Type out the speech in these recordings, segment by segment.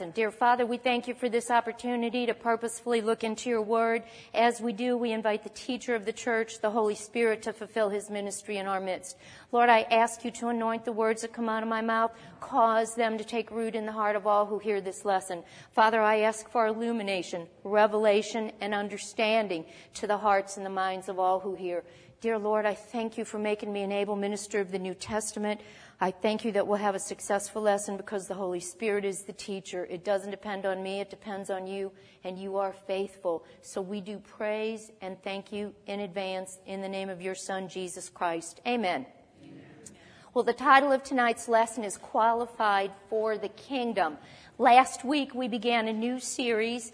lesson. Dear Father, we thank you for this opportunity to purposefully look into your word. As we do, we invite the teacher of the church, the Holy Spirit, to fulfill his ministry in our midst. Lord, I ask you to anoint the words that come out of my mouth, cause them to take root in the heart of all who hear this lesson. Father, I ask for illumination, revelation, and understanding to the hearts and the minds of all who hear. Dear Lord, I thank you for making me an able minister of the New Testament. I thank you that we'll have a successful lesson because the Holy Spirit is the teacher. It doesn't depend on me, it depends on you, and you are faithful. So we do praise and thank you in advance in the name of your Son, Jesus Christ. Amen. Amen. Well, the title of tonight's lesson is Qualified for the Kingdom. Last week we began a new series.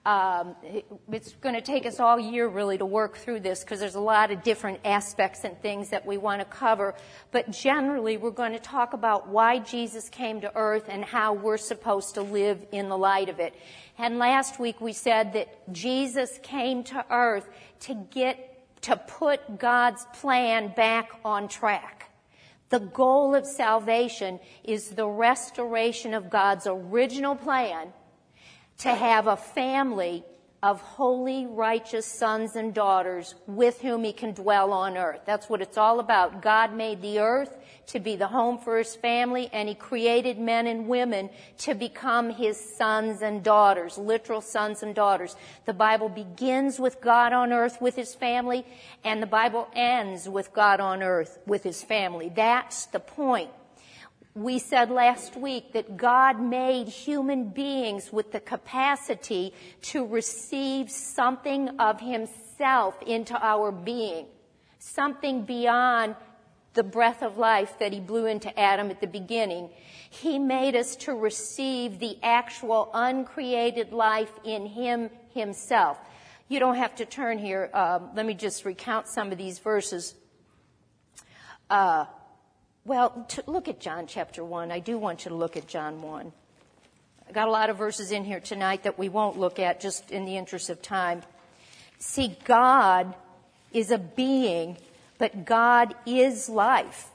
It's going to take us all year really to work through this because there's a lot of different aspects and things that we want to cover. But generally, we're going to talk about why Jesus came to earth and how we're supposed to live in the light of it. And last week we said that Jesus came to earth to put God's plan back on track. The goal of salvation is the restoration of God's original plan to have a family of holy, righteous sons and daughters with whom he can dwell on earth. That's what it's all about. God made the earth to be the home for his family, and he created men and women to become his sons and daughters, literal sons and daughters. The Bible begins with God on earth with his family, and the Bible ends with God on earth with his family. That's the point. We said last week that God made human beings with the capacity to receive something of himself into our being, something beyond the breath of life that he blew into Adam at the beginning. He made us to receive the actual uncreated life in him himself. You don't have to turn here. Let me just recount some of these verses. Look at John chapter 1. I do want you to look at John 1. I got a lot of verses in here tonight that we won't look at just in the interest of time. See, God is a being, but God is life.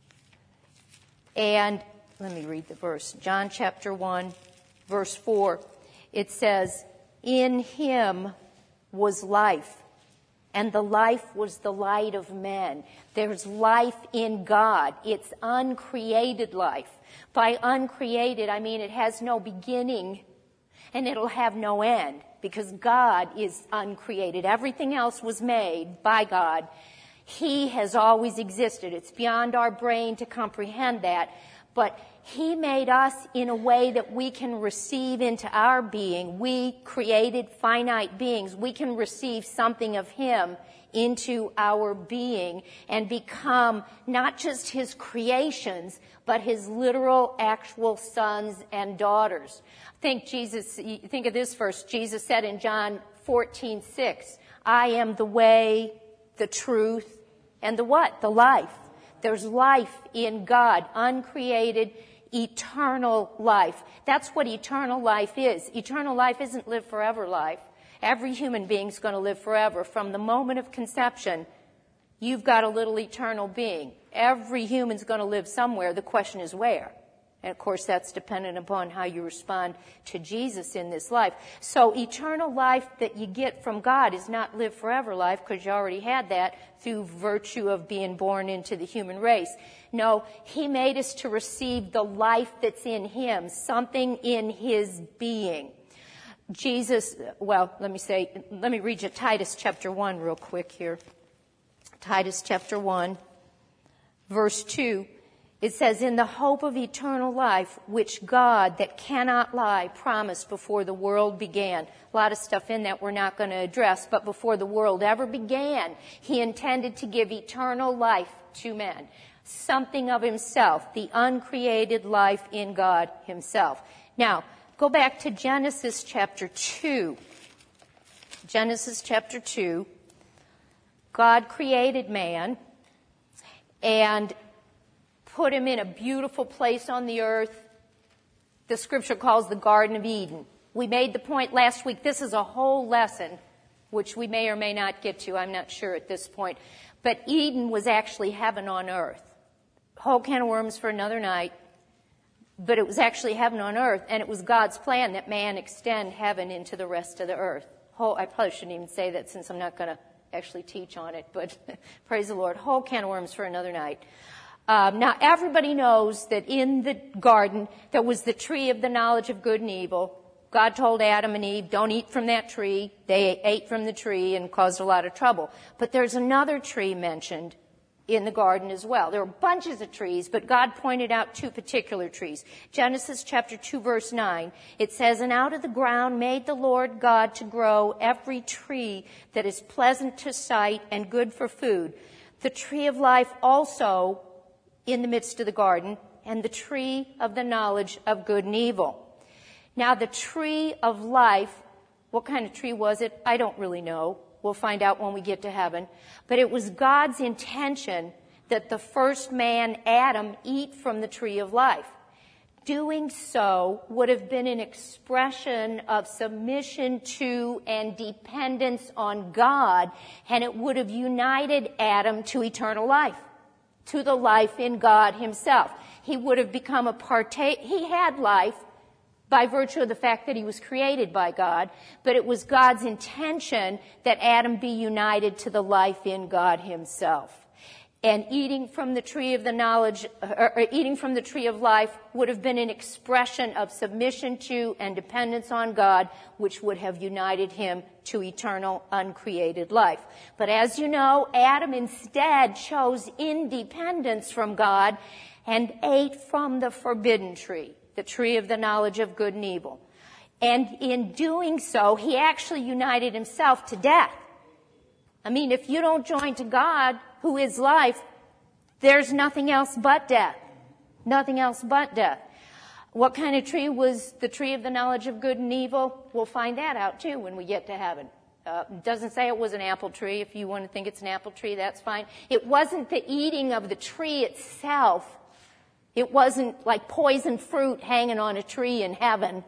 And let me read the verse. John chapter 1, verse 4. It says, "In him was life, and the life was the light of men." There's life in God. It's uncreated life. By uncreated, I mean it has no beginning and it'll have no end because God is uncreated. Everything else was made by God. He has always existed. It's beyond our brain to comprehend that. But he made us in a way that we can receive into our being. We created finite beings. We can receive something of him into our being and become not just his creations, but his literal, actual sons and daughters. Think of this verse. Jesus said in John 14:6, "I am the way, the truth, and the what? The life." There's life in God, uncreated, eternal life. That's what eternal life is. Eternal life isn't live forever life. Every human being's going to live forever. From the moment of conception, you've got a little eternal being. Every human's going to live somewhere. The question is where. And, of course, that's dependent upon how you respond to Jesus in this life. So eternal life that you get from God is not live forever life because you already had that through virtue of being born into the human race. No, he made us to receive the life that's in him, something in his being. Let me read you Titus chapter 1 real quick here. Titus chapter 1, verse 2. It says, "In the hope of eternal life, which God, that cannot lie, promised before the world began." A lot of stuff in that we're not going to address, but before the world ever began, he intended to give eternal life to men. Something of himself, the uncreated life in God himself. Now, go back to Genesis chapter 2. Genesis chapter 2. God created man and put him in a beautiful place on the earth. The scripture calls the Garden of Eden. We made the point last week. This is a whole lesson, which we may or may not get to. I'm not sure at this point. But Eden was actually heaven on earth. Whole can of worms for another night. but it was actually heaven on earth, and it was God's plan that man extend heaven into the rest of the earth. I probably shouldn't even say that since I'm not going to actually teach on it, but praise the Lord. Whole can of worms for another night. Now, everybody knows that in the garden there was the tree of the knowledge of good and evil. God told Adam and Eve, don't eat from that tree. They ate from the tree and caused a lot of trouble. But there's another tree mentioned in the garden as well. There are bunches of trees, but God pointed out two particular trees. Genesis chapter 2, verse 9, it says, "And out of the ground made the Lord God to grow every tree that is pleasant to sight and good for food. The tree of life also in the midst of the garden, and the tree of the knowledge of good and evil." Now, the tree of life, what kind of tree was it? I don't really know. We'll find out when we get to heaven. But it was God's intention that the first man, Adam, eat from the tree of life. Doing so would have been an expression of submission to and dependence on God, and it would have united Adam to eternal life, to the life in God himself. He would have become a he had life by virtue of the fact that he was created by God, but it was God's intention that Adam be united to the life in God himself. And eating from the tree of the knowledge, or eating from the tree of life would have been an expression of submission to and dependence on God, which would have united him to eternal uncreated life. But as you know, Adam instead chose independence from God and ate from the forbidden tree, the tree of the knowledge of good and evil. And in doing so, he actually united himself to death. I mean, if you don't join to God, who is life, there's nothing else but death. Nothing else but death. What kind of tree was the tree of the knowledge of good and evil? We'll find that out too when we get to heaven. It doesn't say it was an apple tree. If you want to think it's an apple tree, that's fine. It wasn't the eating of the tree itself. It wasn't like poison fruit hanging on a tree in heaven.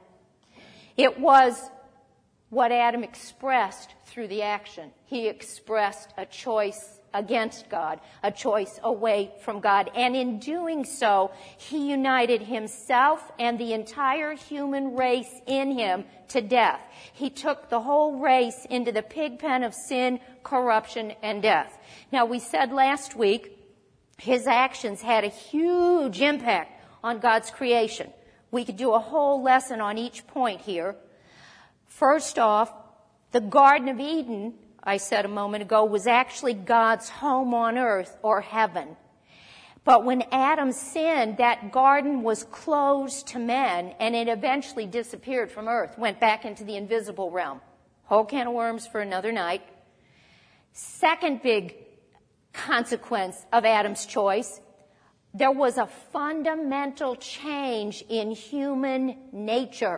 It was what Adam expressed through the action. He expressed a choice against God, a choice away from God. And in doing so, he united himself and the entire human race in him to death. He took the whole race into the pig pen of sin, corruption, and death. Now, we said last week, his actions had a huge impact on God's creation. We could do a whole lesson on each point here. First off, the Garden of Eden, I said a moment ago, was actually God's home on earth, or heaven. But when Adam sinned, that garden was closed to men, and it eventually disappeared from earth, went back into the invisible realm. Whole can of worms for another night. Second big consequence of Adam's choice, there was a fundamental change in human nature.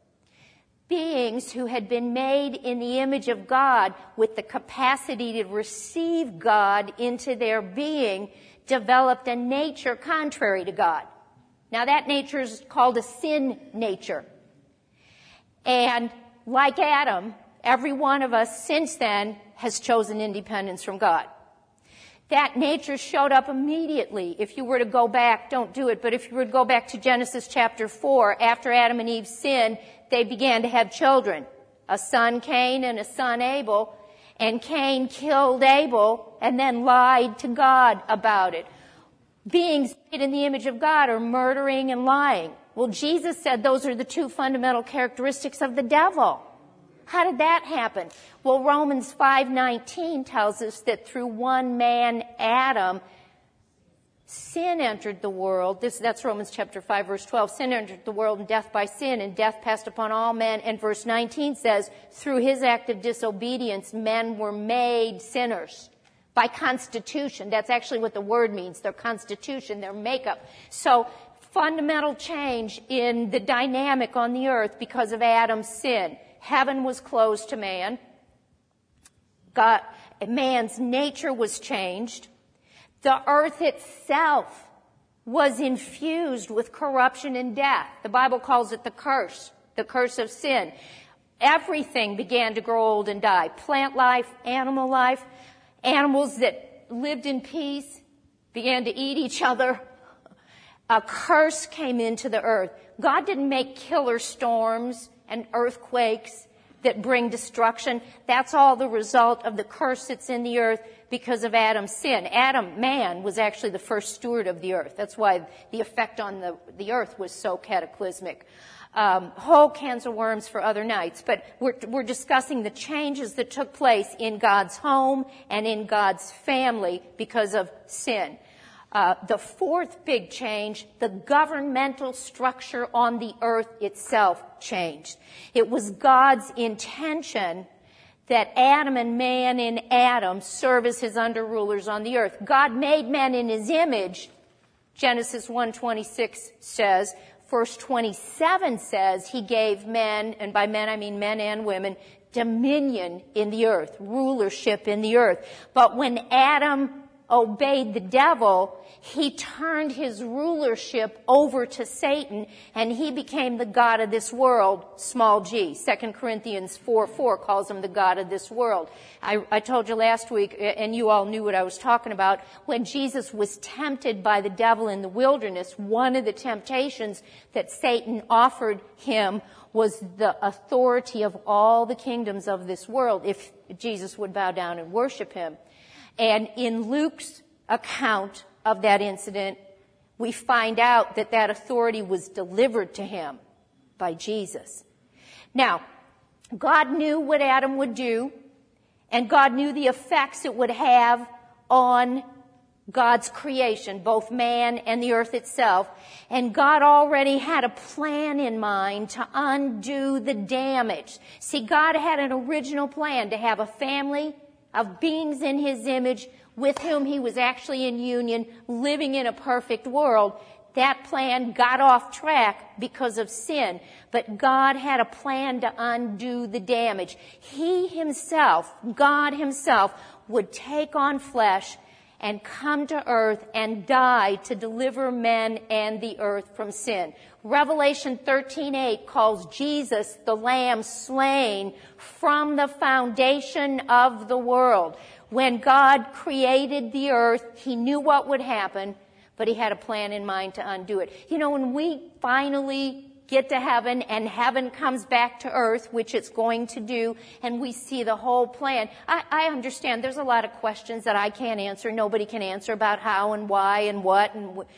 Beings who had been made in the image of God with the capacity to receive God into their being developed a nature contrary to God. Now that nature is called a sin nature. And like Adam, every one of us since then has chosen independence from God. That nature showed up immediately. If you were to go back, don't do it, but if you were to go back to Genesis chapter 4, after Adam and Eve sinned, they began to have children, a son Cain and a son Abel, and Cain killed Abel and then lied to God about it. Beings made in the image of God are murdering and lying. Well, Jesus said those are the two fundamental characteristics of the devil. How did that happen? Well, Romans 5:19 tells us that through one man, Adam, sin entered the world. That's Romans chapter 5, verse 12. Sin entered the world, and death by sin, and death passed upon all men. And verse 19 says, through his act of disobedience, men were made sinners. By constitution. That's actually what the word means. Their constitution, their makeup. So, fundamental change in the dynamic on the earth because of Adam's sin. Heaven was closed to man. Man's nature was changed. The earth itself was infused with corruption and death. The Bible calls it the curse of sin. Everything began to grow old and die. Plant life, animals that lived in peace began to eat each other. a curse came into the earth. God didn't make killer storms and earthquakes that bring destruction. That's all the result of the curse that's in the earth because of Adam's sin. Adam, man, was actually the first steward of the earth. That's why the effect on the earth was so cataclysmic. Whole cans of worms for other nights. But we're discussing the changes that took place in God's home and in God's family because of sin. The fourth big change, the governmental structure on the earth itself changed. It was God's intention that Adam and man in Adam serve as his under-rulers on the earth. God made men in his image, Genesis 1:26 says. Verse 27 says he gave men, and by men I mean men and women, dominion in the earth, rulership in the earth. But when Adam obeyed the devil, he turned his rulership over to Satan, and he became the god of this world, small g. 2 Corinthians 4:4 calls him the god of this world. I told you last week, and you all knew what I was talking about, when Jesus was tempted by the devil in the wilderness, one of the temptations that Satan offered him was the authority of all the kingdoms of this world if Jesus would bow down and worship him. And in Luke's account of that incident, we find out that that authority was delivered to him by Jesus. Now, God knew what Adam would do, and God knew the effects it would have on God's creation, both man and the earth itself. And God already had a plan in mind to undo the damage. See, God had an original plan to have a family of beings in his image with whom he was actually in union, living in a perfect world. That plan got off track because of sin, but God had a plan to undo the damage. He himself, God himself, would take on flesh and come to earth and die to deliver men and the earth from sin. Revelation 13:8 calls Jesus the Lamb slain from the foundation of the world. When God created the earth, he knew what would happen, but he had a plan in mind to undo it. You know, when we finally get to heaven and heaven comes back to earth, which it's going to do, and we see the whole plan, I understand there's a lot of questions that I can't answer, nobody can answer about how and why and what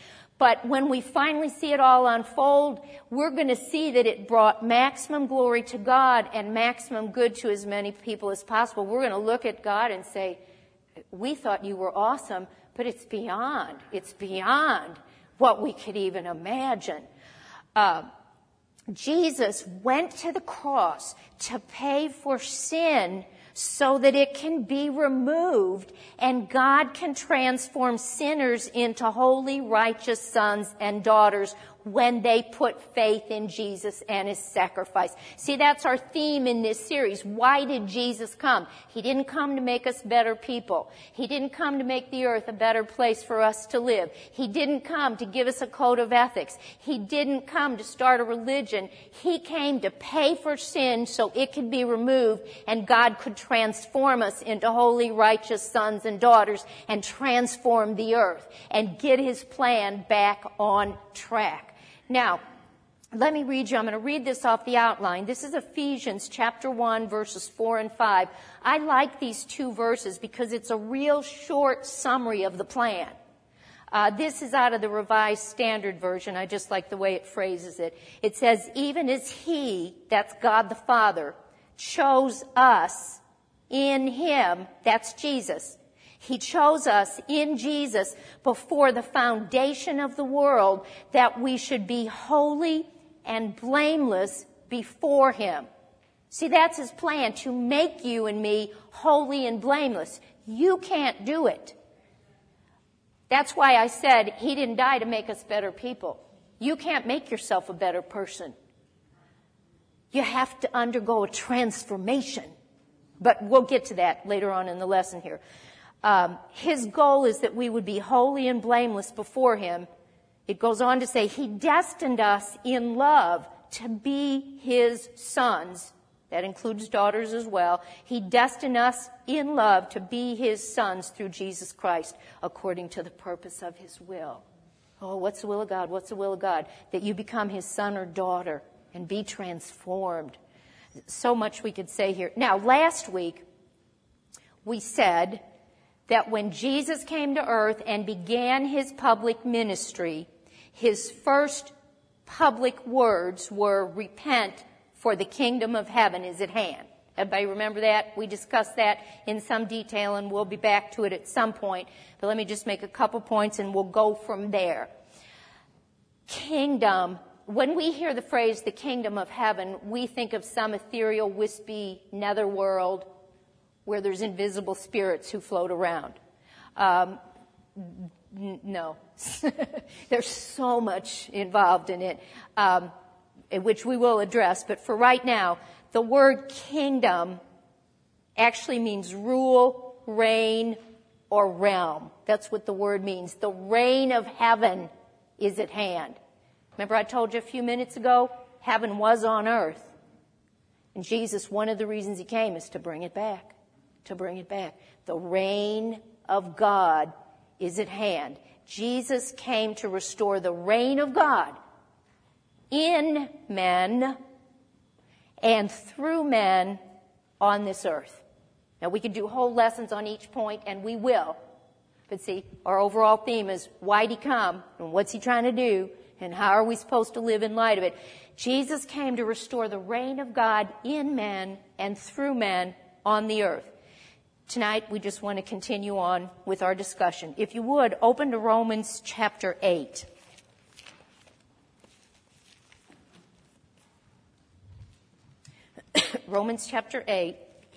but when we finally see it all unfold, we're going to see that it brought maximum glory to God and maximum good to as many people as possible. We're going to look at God and say, we thought you were awesome, but it's beyond what we could even imagine. Jesus went to the cross to pay for sin so that it can be removed and God can transform sinners into holy, righteous sons and daughters when they put faith in Jesus and his sacrifice. See, that's our theme in this series. Why did Jesus come? He didn't come to make us better people. He didn't come to make the earth a better place for us to live. He didn't come to give us a code of ethics. He didn't come to start a religion. He came to pay for sin so it could be removed and God could transform us into holy, righteous sons and daughters and transform the earth and get his plan back on track. Now, let me read you. I'm going to read this off the outline. This is Ephesians chapter 1, verses 4 and 5. I like these two verses because it's a real short summary of the plan. This is out of the Revised Standard Version. I just like the way it phrases it. It says, even as he, that's God the Father, chose us in him, that's Jesus. He chose us in Jesus before the foundation of the world that we should be holy and blameless before him. See, that's his plan, to make you and me holy and blameless. You can't do it. That's why I said he didn't die to make us better people. You can't make yourself a better person. You have to undergo a transformation. But we'll get to that later on in the lesson here. His goal is that we would be holy and blameless before him. It goes on to say, he destined us in love to be his sons. That includes daughters as well. He destined us in love to be his sons through Jesus Christ, according to the purpose of his will. Oh, what's the will of God? What's the will of God? That you become his son or daughter and be transformed. So much we could say here. Now, last week, we said that when Jesus came to earth and began his public ministry, his first public words were, repent, for the kingdom of heaven is at hand. Everybody remember that? We discussed that in some detail, and we'll be back to it at some point. But let me just make a couple points, and we'll go from there. Kingdom. When we hear the phrase, the kingdom of heaven, we think of some ethereal, wispy netherworld where there's invisible spirits who float around. No. There's so much involved in it, which we will address. But for right now, the word kingdom actually means rule, reign, or realm. That's what the word means. The reign of heaven is at hand. Remember I told you a few minutes ago, heaven was on earth. And Jesus, one of the reasons he came is to bring it back. To bring it back. The reign of God is at hand. Jesus came to restore the reign of God in men and through men on this earth. Now, we could do whole lessons on each point, and we will. But see, our overall theme is why'd he come, and what's he trying to do, and how are we supposed to live in light of it? Jesus came to restore the reign of God in men and through men on the earth. Tonight, we just want to continue on with our discussion. If you would, open to Romans chapter 8. Romans chapter 8.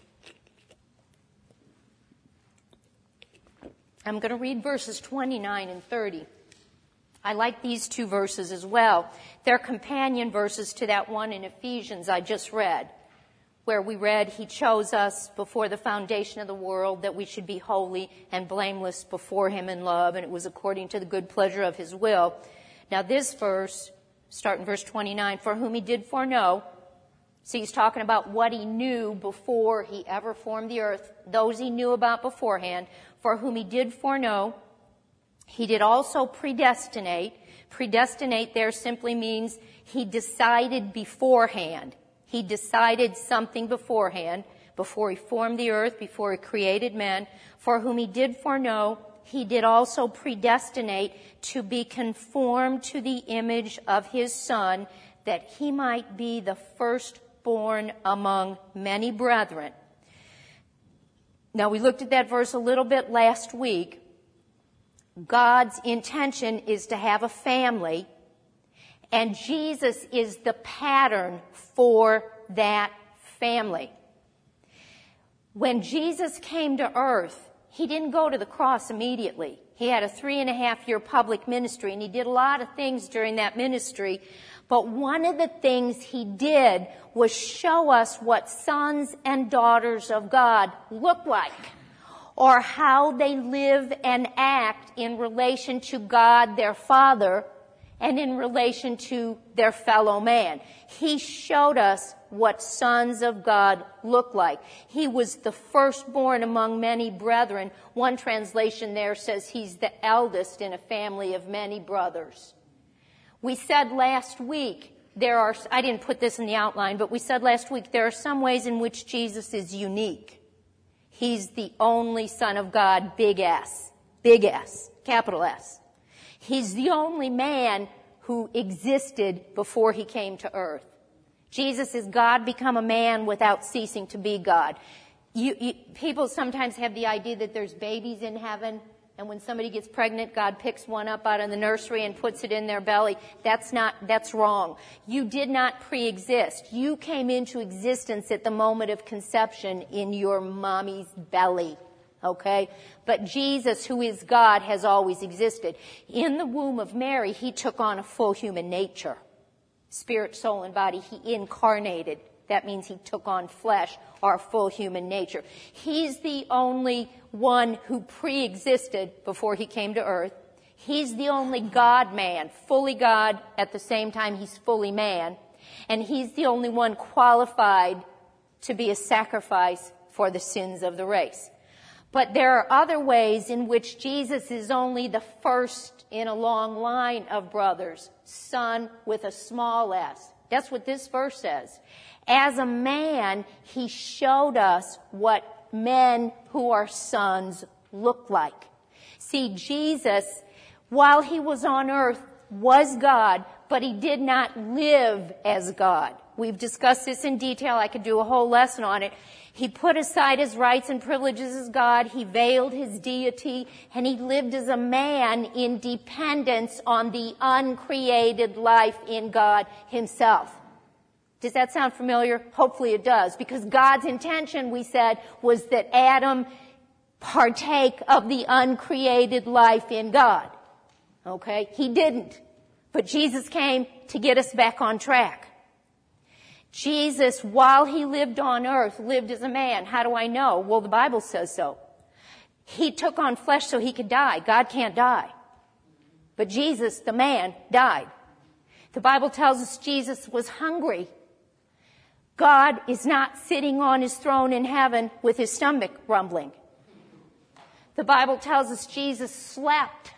I'm going to read verses 29 and 30. I like these two verses as well. They're companion verses to that one in Ephesians I just read, where we read, he chose us before the foundation of the world that we should be holy and blameless before him in love, and it was according to the good pleasure of his will. Now this verse, starting verse 29, for whom he did foreknow. See, he's talking about what he knew before he ever formed the earth, those he knew about beforehand. For whom he did foreknow, he did also predestinate. Predestinate there simply means he decided beforehand. He decided something beforehand, before he formed the earth, before he created men. For whom he did foreknow, he did also predestinate to be conformed to the image of his Son, that he might be the firstborn among many brethren. Now, we looked at that verse a little bit last week. God's intention is to have a family, and Jesus is the pattern for that family. When Jesus came to earth, he didn't go to the cross immediately. He had a 3.5-year public ministry, and he did a lot of things during that ministry. But one of the things he did was show us what sons and daughters of God look like, or how they live and act in relation to God, their Father, and in relation to their fellow man. He showed us what sons of God look like. He was the firstborn among many brethren. One translation there says he's the eldest in a family of many brothers. We said last week, I didn't put this in the outline, but we said last week there are some ways in which Jesus is unique. He's the only Son of God, big S, capital S. He's the only man who existed before he came to earth. Jesus is God become a man without ceasing to be God. People sometimes have the idea that there's babies in heaven, and when somebody gets pregnant, God picks one up out of the nursery and puts it in their belly. That's wrong. You did not pre-exist. You came into existence at the moment of conception in your mommy's belly. Okay? But Jesus, who is God, has always existed. In the womb of Mary, he took on a full human nature. Spirit, soul, and body. He incarnated. That means he took on flesh, our full human nature. He's the only one who pre-existed before he came to earth. He's the only God-man, fully God at the same time he's fully man. And he's the only one qualified to be a sacrifice for the sins of the race. But there are other ways in which Jesus is only the first in a long line of brothers, son with a small s. That's what this verse says. As a man, he showed us what men who are sons look like. See, Jesus, while he was on earth, was God, but he did not live as God. We've discussed this in detail. I could do a whole lesson on it. He put aside his rights and privileges as God. He veiled his deity, and he lived as a man in dependence on the uncreated life in God himself. Does that sound familiar? Hopefully it does, because God's intention, we said, was that Adam partake of the uncreated life in God. Okay? He didn't. But Jesus came to get us back on track. Jesus, while he lived on earth, lived as a man. How do I know? Well, the Bible says so. He took on flesh so he could die. God can't die. But Jesus, the man, died. The Bible tells us Jesus was hungry. God is not sitting on his throne in heaven with his stomach rumbling. The Bible tells us Jesus slept,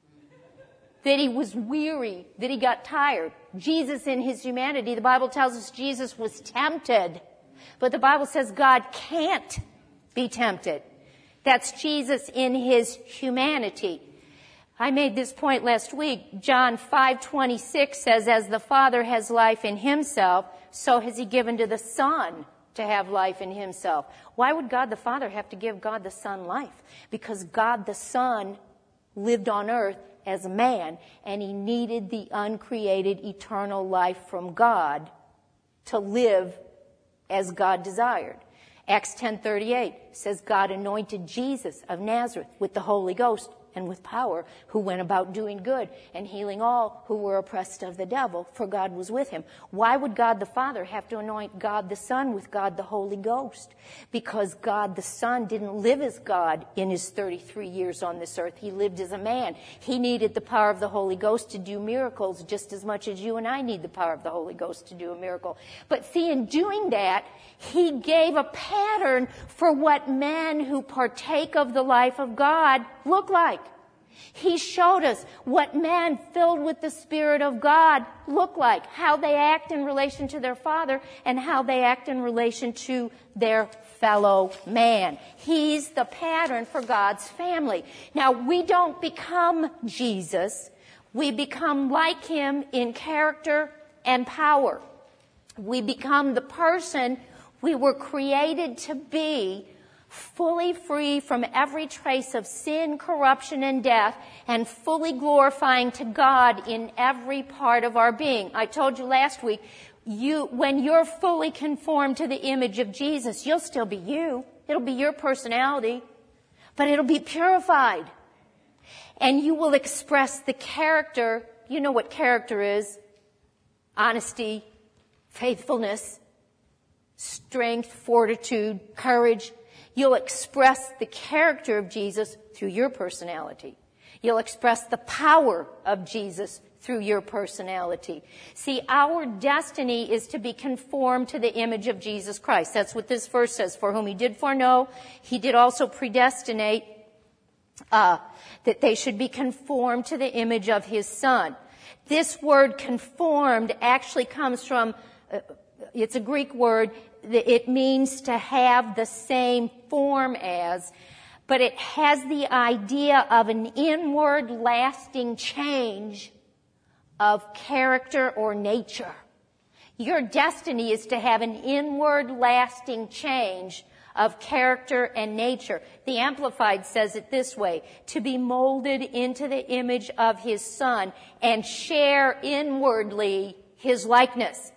that he was weary, that he got tired. Jesus in his humanity, the Bible tells us Jesus was tempted. But the Bible says God can't be tempted. That's Jesus in his humanity. I made this point last week. John 5:26 says, as the Father has life in himself, so has he given to the Son to have life in himself. Why would God the Father have to give God the Son life? Because God the Son lived on earth as a man, and he needed the uncreated eternal life from God to live as God desired. Acts 10:38 says God anointed Jesus of Nazareth with the Holy Ghost and with power, who went about doing good and healing all who were oppressed of the devil, for God was with him. Why would God the Father have to anoint God the Son with God the Holy Ghost? Because God the Son didn't live as God in his 33 years on this earth. He lived as a man. He needed the power of the Holy Ghost to do miracles just as much as you and I need the power of the Holy Ghost to do a miracle. But see, in doing that, he gave a pattern for what men who partake of the life of God look like. He showed us what men filled with the Spirit of God look like, how they act in relation to their Father and how they act in relation to their fellow man. He's the pattern for God's family. Now, we don't become Jesus. We become like him in character and power. We become the person we were created to be, fully free from every trace of sin, corruption, and death, and fully glorifying to God in every part of our being. I told you last week, when you're fully conformed to the image of Jesus, you'll still be you. It'll be your personality, but it'll be purified. And you will express the character. You know what character is: honesty, faithfulness, strength, fortitude, courage. You'll express the character of Jesus through your personality. You'll express the power of Jesus through your personality. See, our destiny is to be conformed to the image of Jesus Christ. That's what this verse says. For whom he did foreknow, he did also predestinate that they should be conformed to the image of his Son. This word conformed actually comes from, it's a Greek word. It means to have the same form as, but it has the idea of an inward lasting change of character or nature. Your destiny is to have an inward lasting change of character and nature. The Amplified says it this way: to be molded into the image of his Son and share inwardly his likeness.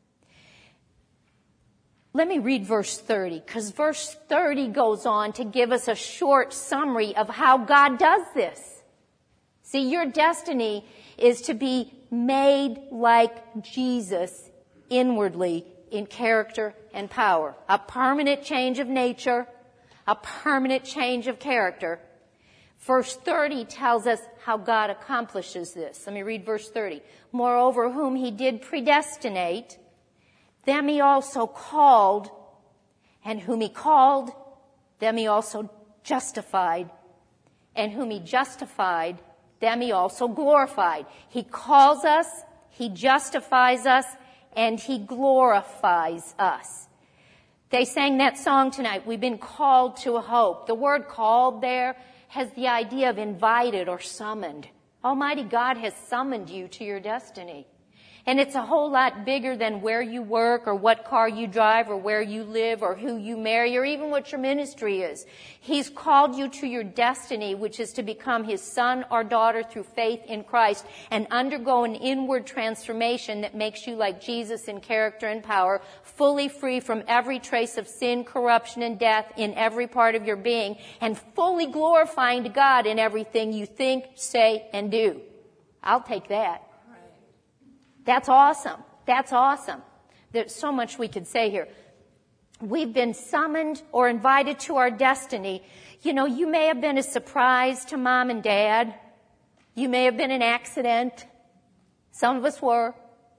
Let me read verse 30, because verse 30 goes on to give us a short summary of how God does this. See, your destiny is to be made like Jesus inwardly in character and power. A permanent change of nature, a permanent change of character. Verse 30 tells us how God accomplishes this. Let me read verse 30. Moreover, whom he did predestinate, them he also called, and whom he called, them he also justified. And whom he justified, them he also glorified. He calls us, he justifies us, and he glorifies us. They sang that song tonight, we've been called to a hope. The word called there has the idea of invited or summoned. Almighty God has summoned you to your destiny. And it's a whole lot bigger than where you work or what car you drive or where you live or who you marry or even what your ministry is. He's called you to your destiny, which is to become his son or daughter through faith in Christ and undergo an inward transformation that makes you like Jesus in character and power, fully free from every trace of sin, corruption, and death in every part of your being, and fully glorifying to God in everything you think, say, and do. I'll take that. That's awesome. That's awesome. There's so much we could say here. We've been summoned or invited to our destiny. You know, you may have been a surprise to mom and dad. You may have been an accident. Some of us were.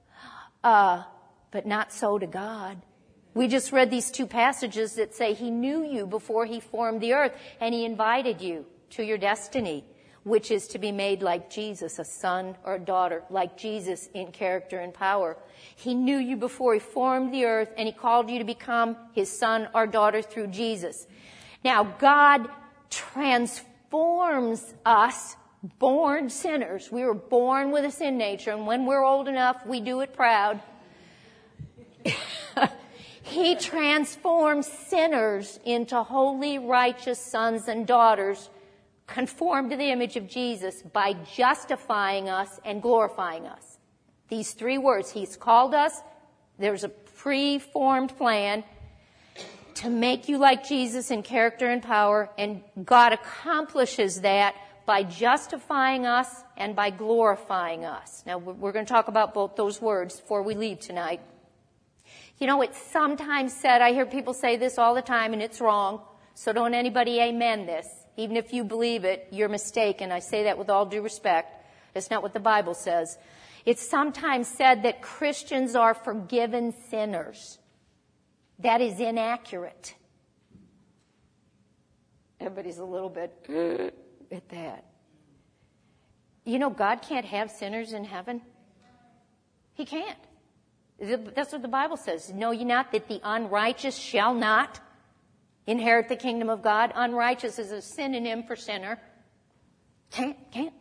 But not so to God. We just read these two passages that say he knew you before he formed the earth, and he invited you to your destiny, which is to be made like Jesus, a son or a daughter, like Jesus in character and power. He knew you before he formed the earth, and he called you to become his son or daughter through Jesus. Now, God transforms us, born sinners. We were born with a sin nature, and when we're old enough, we do it proud. He transforms sinners into holy, righteous sons and daughters, conformed to the image of Jesus by justifying us and glorifying us. These three words, he's called us, there's a pre-formed plan to make you like Jesus in character and power, and God accomplishes that by justifying us and by glorifying us. Now, we're going to talk about both those words before we leave tonight. You know, it's sometimes said, I hear people say this all the time, and it's wrong, so don't anybody amen this. Even if you believe it, you're mistaken. I say that with all due respect. It's not what the Bible says. It's sometimes said that Christians are forgiven sinners. That is inaccurate. Everybody's a little bit at that. You know, God can't have sinners in heaven. He can't. That's what the Bible says. Know ye not that the unrighteous shall not inherit the kingdom of God? Unrighteous is a synonym for sinner. Can't.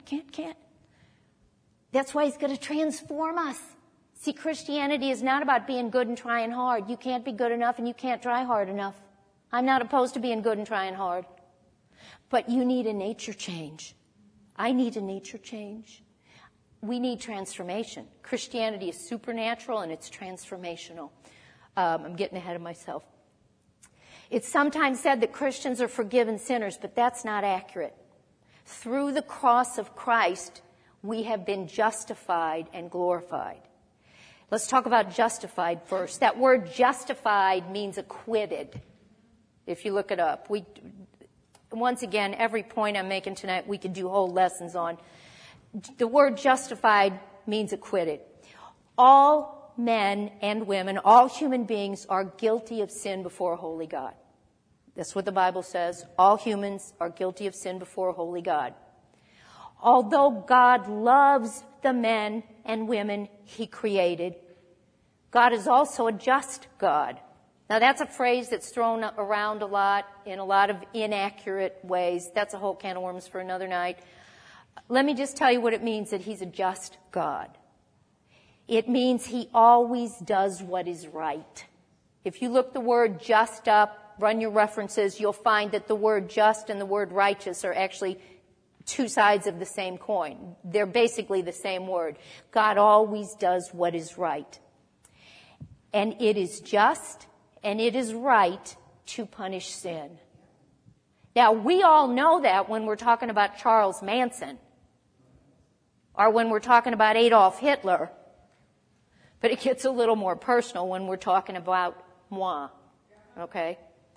That's why he's going to transform us. See, Christianity is not about being good and trying hard. You can't be good enough and you can't try hard enough. I'm not opposed to being good and trying hard. But you need a nature change. I need a nature change. We need transformation. Christianity is supernatural and it's transformational. I'm getting ahead of myself. It's sometimes said that Christians are forgiven sinners, but that's not accurate. Through the cross of Christ, we have been justified and glorified. Let's talk about justified first. That word justified means acquitted, if you look it up. Once again, every point I'm making tonight, we could do whole lessons on. The word justified means acquitted. All men and women, all human beings are guilty of sin before a holy God. That's what the Bible says. All humans are guilty of sin before a holy God. Although God loves the men and women he created, God is also a just God. Now that's a phrase that's thrown around a lot in a lot of inaccurate ways. That's a whole can of worms for another night. Let me just tell you what it means that he's a just God. It means he always does what is right. If you look the word just up, run your references, you'll find that the word just and the word righteous are actually two sides of the same coin. They're basically the same word. God always does what is right. And it is just and it is right to punish sin. Now, we all know that when we're talking about Charles Manson or when we're talking about Adolf Hitler, but it gets a little more personal when we're talking about moi, okay?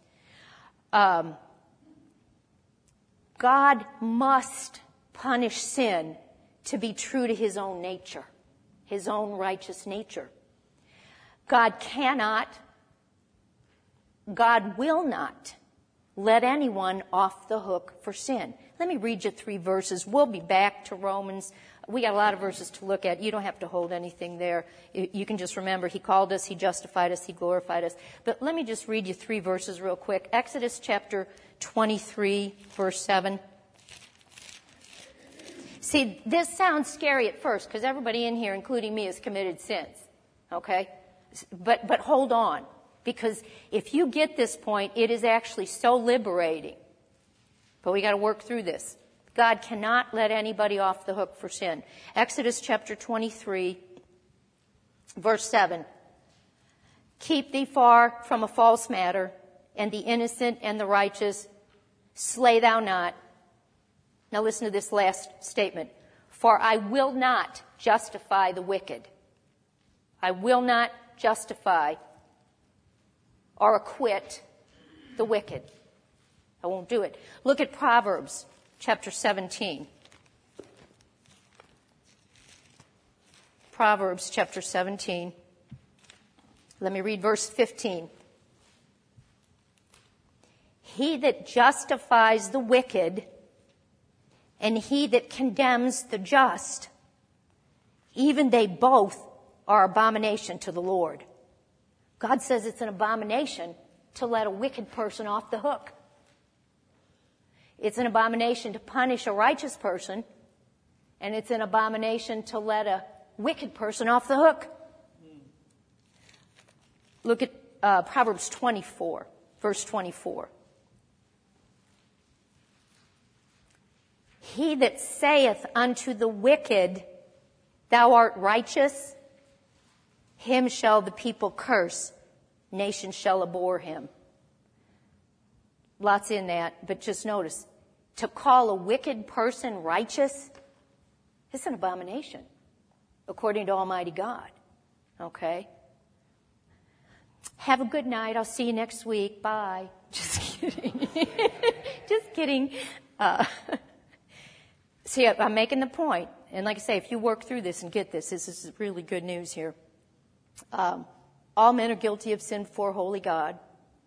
God must punish sin to be true to his own nature, his own righteous nature. God cannot, God will not let anyone off the hook for sin. Let me read you 3 verses. We'll be back to Romans. We got a lot of verses to look at. You don't have to hold anything there. You can just remember He called us, He justified us, He glorified us. But let me just read you 3 verses real quick. Exodus chapter 23, verse 7. See, this sounds scary at first because everybody in here, including me, has committed sins. Okay? But hold on. Because if you get this point, it is actually so liberating. But we got to work through this. God cannot let anybody off the hook for sin. Exodus chapter 23, verse 7. Keep thee far from a false matter, and the innocent and the righteous slay thou not. Now listen to this last statement. For I will not justify the wicked. I will not justify or acquit the wicked. I won't do it. Look at Proverbs chapter 17. Proverbs chapter 17. Let me read verse 15. He that justifies the wicked and he that condemns the just, even they both are abomination to the Lord. God says it's an abomination to let a wicked person off the hook. It's an abomination to punish a righteous person, and it's an abomination to let a wicked person off the hook. Look at Proverbs 24, verse 24. He that saith unto the wicked, thou art righteous, him shall the people curse, nations shall abhor him. Lots in that, but just notice, to call a wicked person righteous is an abomination, according to Almighty God. Okay? Have a good night. I'll see you next week. Bye. Just kidding. Just kidding. See, I'm making the point, and like I say, if you work through this and get this is really good news here. All men are guilty of sin before holy God.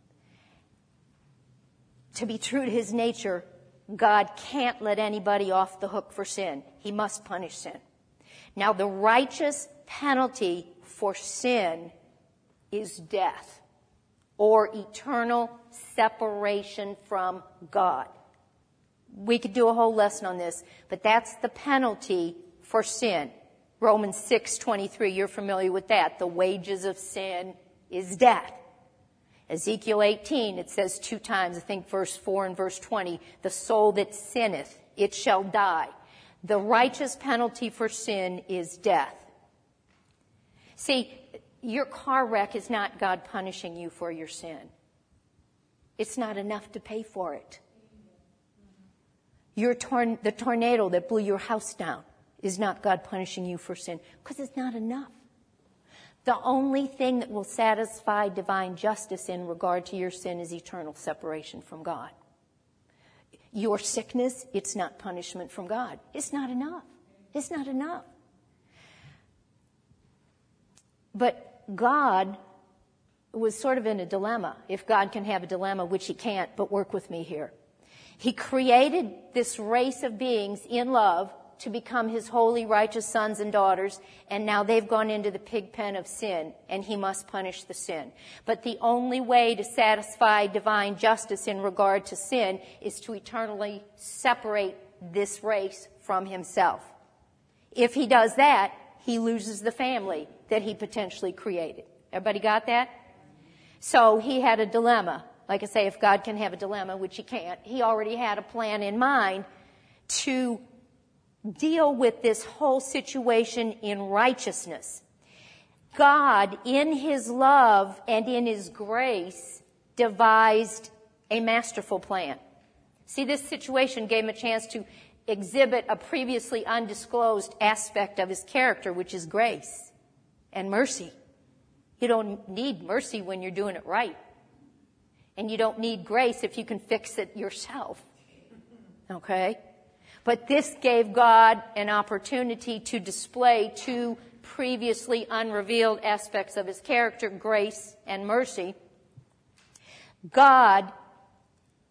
To be true to His nature, God can't let anybody off the hook for sin. He must punish sin. Now, the righteous penalty for sin is death or eternal separation from God. We could do a whole lesson on this, but that's the penalty for sin. Romans 6:23, you're familiar with that. The wages of sin is death. Ezekiel 18, it says 2 times, I think verse 4 and verse 20, the soul that sinneth, it shall die. The righteous penalty for sin is death. See, your car wreck is not God punishing you for your sin. It's not enough to pay for it. The tornado that blew your house down is not God punishing you for sin, because it's not enough. The only thing that will satisfy divine justice in regard to your sin is eternal separation from God. Your sickness, it's not punishment from God. It's not enough. It's not enough. But God was sort of in a dilemma, if God can have a dilemma, which He can't, but work with me here. He created this race of beings in love to become His holy, righteous sons and daughters, and now they've gone into the pig pen of sin, and He must punish the sin. But the only way to satisfy divine justice in regard to sin is to eternally separate this race from Himself. If He does that, He loses the family that He potentially created. Everybody got that? So He had a dilemma. Like I say, if God can have a dilemma, which He can't, He already had a plan in mind to deal with this whole situation in righteousness. God, in His love and in His grace, devised a masterful plan. See, this situation gave Him a chance to exhibit a previously undisclosed aspect of His character, which is grace and mercy. You don't need mercy when you're doing it right. And you don't need grace if you can fix it yourself. Okay? But this gave God an opportunity to display 2 previously unrevealed aspects of His character, grace and mercy. God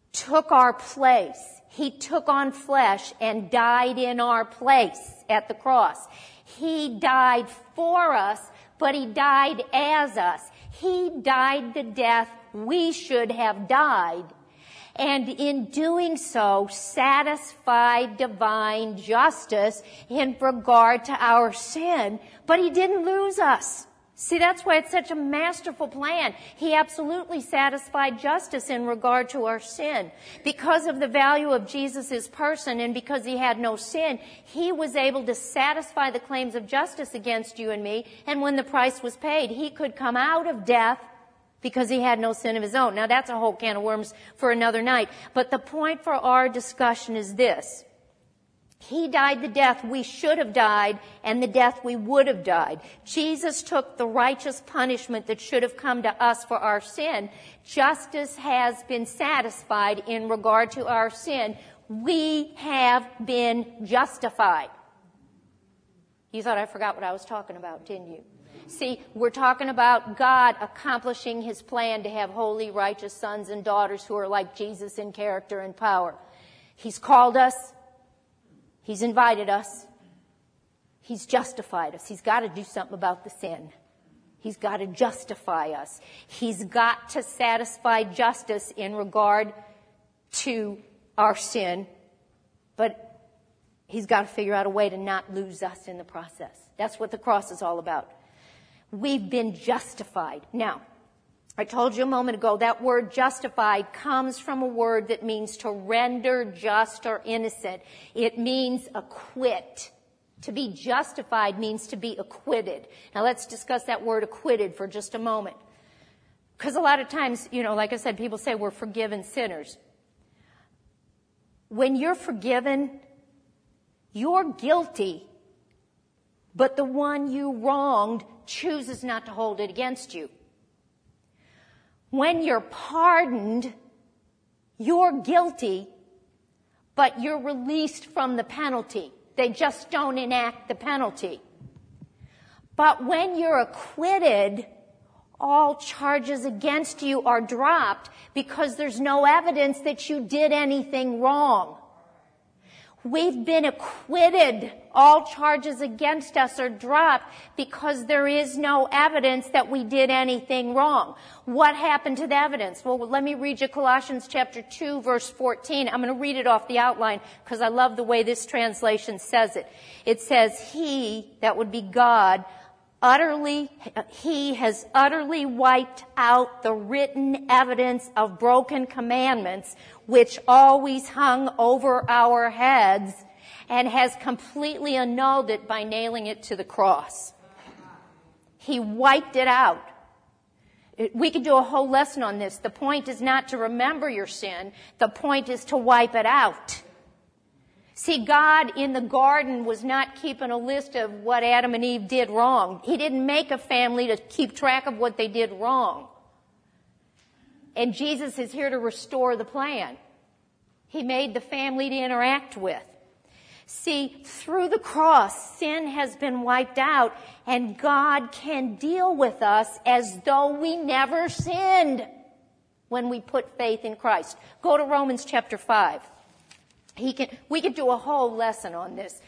took our place. He took on flesh and died in our place at the cross. He died for us, but he died as us. He died the death we should have died, and in doing so, satisfied divine justice in regard to our sin, but he didn't lose us. See, that's why it's such a masterful plan. He absolutely satisfied justice in regard to our sin. Because of the value of Jesus' person and because he had no sin, he was able to satisfy the claims of justice against you and me. And when the price was paid, he could come out of death because he had no sin of his own. Now, that's a whole can of worms for another night. But the point for our discussion is this. He died the death we should have died and the death we would have died. Jesus took the righteous punishment that should have come to us for our sin. Justice has been satisfied in regard to our sin. We have been justified. You thought I forgot what I was talking about, didn't you? See, we're talking about God accomplishing his plan to have holy, righteous sons and daughters who are like Jesus in character and power. He's called us. He's invited us. He's justified us. He's got to do something about the sin. He's got to justify us. He's got to satisfy justice in regard to our sin, but he's got to figure out a way to not lose us in the process. That's what the cross is all about. We've been justified. Now, I told you a moment ago that word justified comes from a word that means to render just or innocent. It means acquit. To be justified means to be acquitted. Now let's discuss that word acquitted for just a moment. Because a lot of times, like I said, people say we're forgiven sinners. When you're forgiven, you're guilty, but the one you wronged chooses not to hold it against you. When you're pardoned, you're guilty, but you're released from the penalty. They just don't enact the penalty. But when you're acquitted, all charges against you are dropped because there's no evidence that you did anything wrong. We've been acquitted. All charges against us are dropped because there is no evidence that we did anything wrong. What happened to the evidence? Well, let me read you Colossians chapter 2, verse 14. I'm going to read it off the outline because I love the way this translation says it. It says, He, that would be God, He has utterly wiped out the written evidence of broken commandments which always hung over our heads, and has completely annulled it by nailing it to the cross. He wiped it out. We could do a whole lesson on this. The point is not to remember your sin. The point is to wipe it out. See, God in the garden was not keeping a list of what Adam and Eve did wrong. He didn't make a family to keep track of what they did wrong. And Jesus is here to restore the plan. He made the family to interact with. See, through the cross, sin has been wiped out, and God can deal with us as though we never sinned when we put faith in Christ. Go to Romans chapter 5. We could do a whole lesson on this.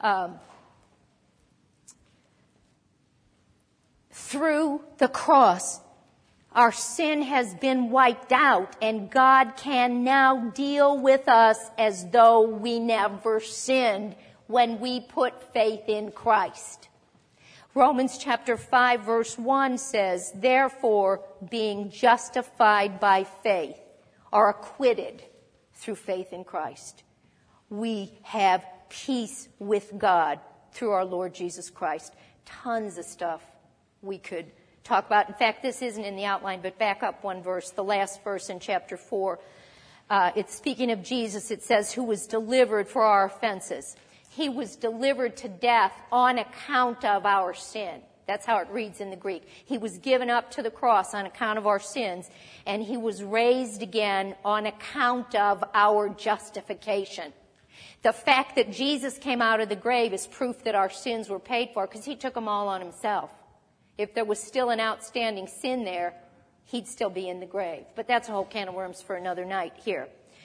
Through the cross, our sin has been wiped out, and God can now deal with us as though we never sinned when we put faith in Christ. Romans chapter 5, verse 1 says, Therefore, being justified by faith, or acquitted through faith in Christ, we have peace with God through our Lord Jesus Christ. Tons of stuff we could talk about. In fact, this isn't in the outline, but back up one verse, the last verse in chapter 4. It's speaking of Jesus. It says, who was delivered for our offenses. He was delivered to death on account of our sin. That's how it reads in the Greek. He was given up to the cross on account of our sins, and he was raised again on account of our justification. The fact that Jesus came out of the grave is proof that our sins were paid for because he took them all on himself. If there was still an outstanding sin there, he'd still be in the grave. But that's a whole can of worms for another night here.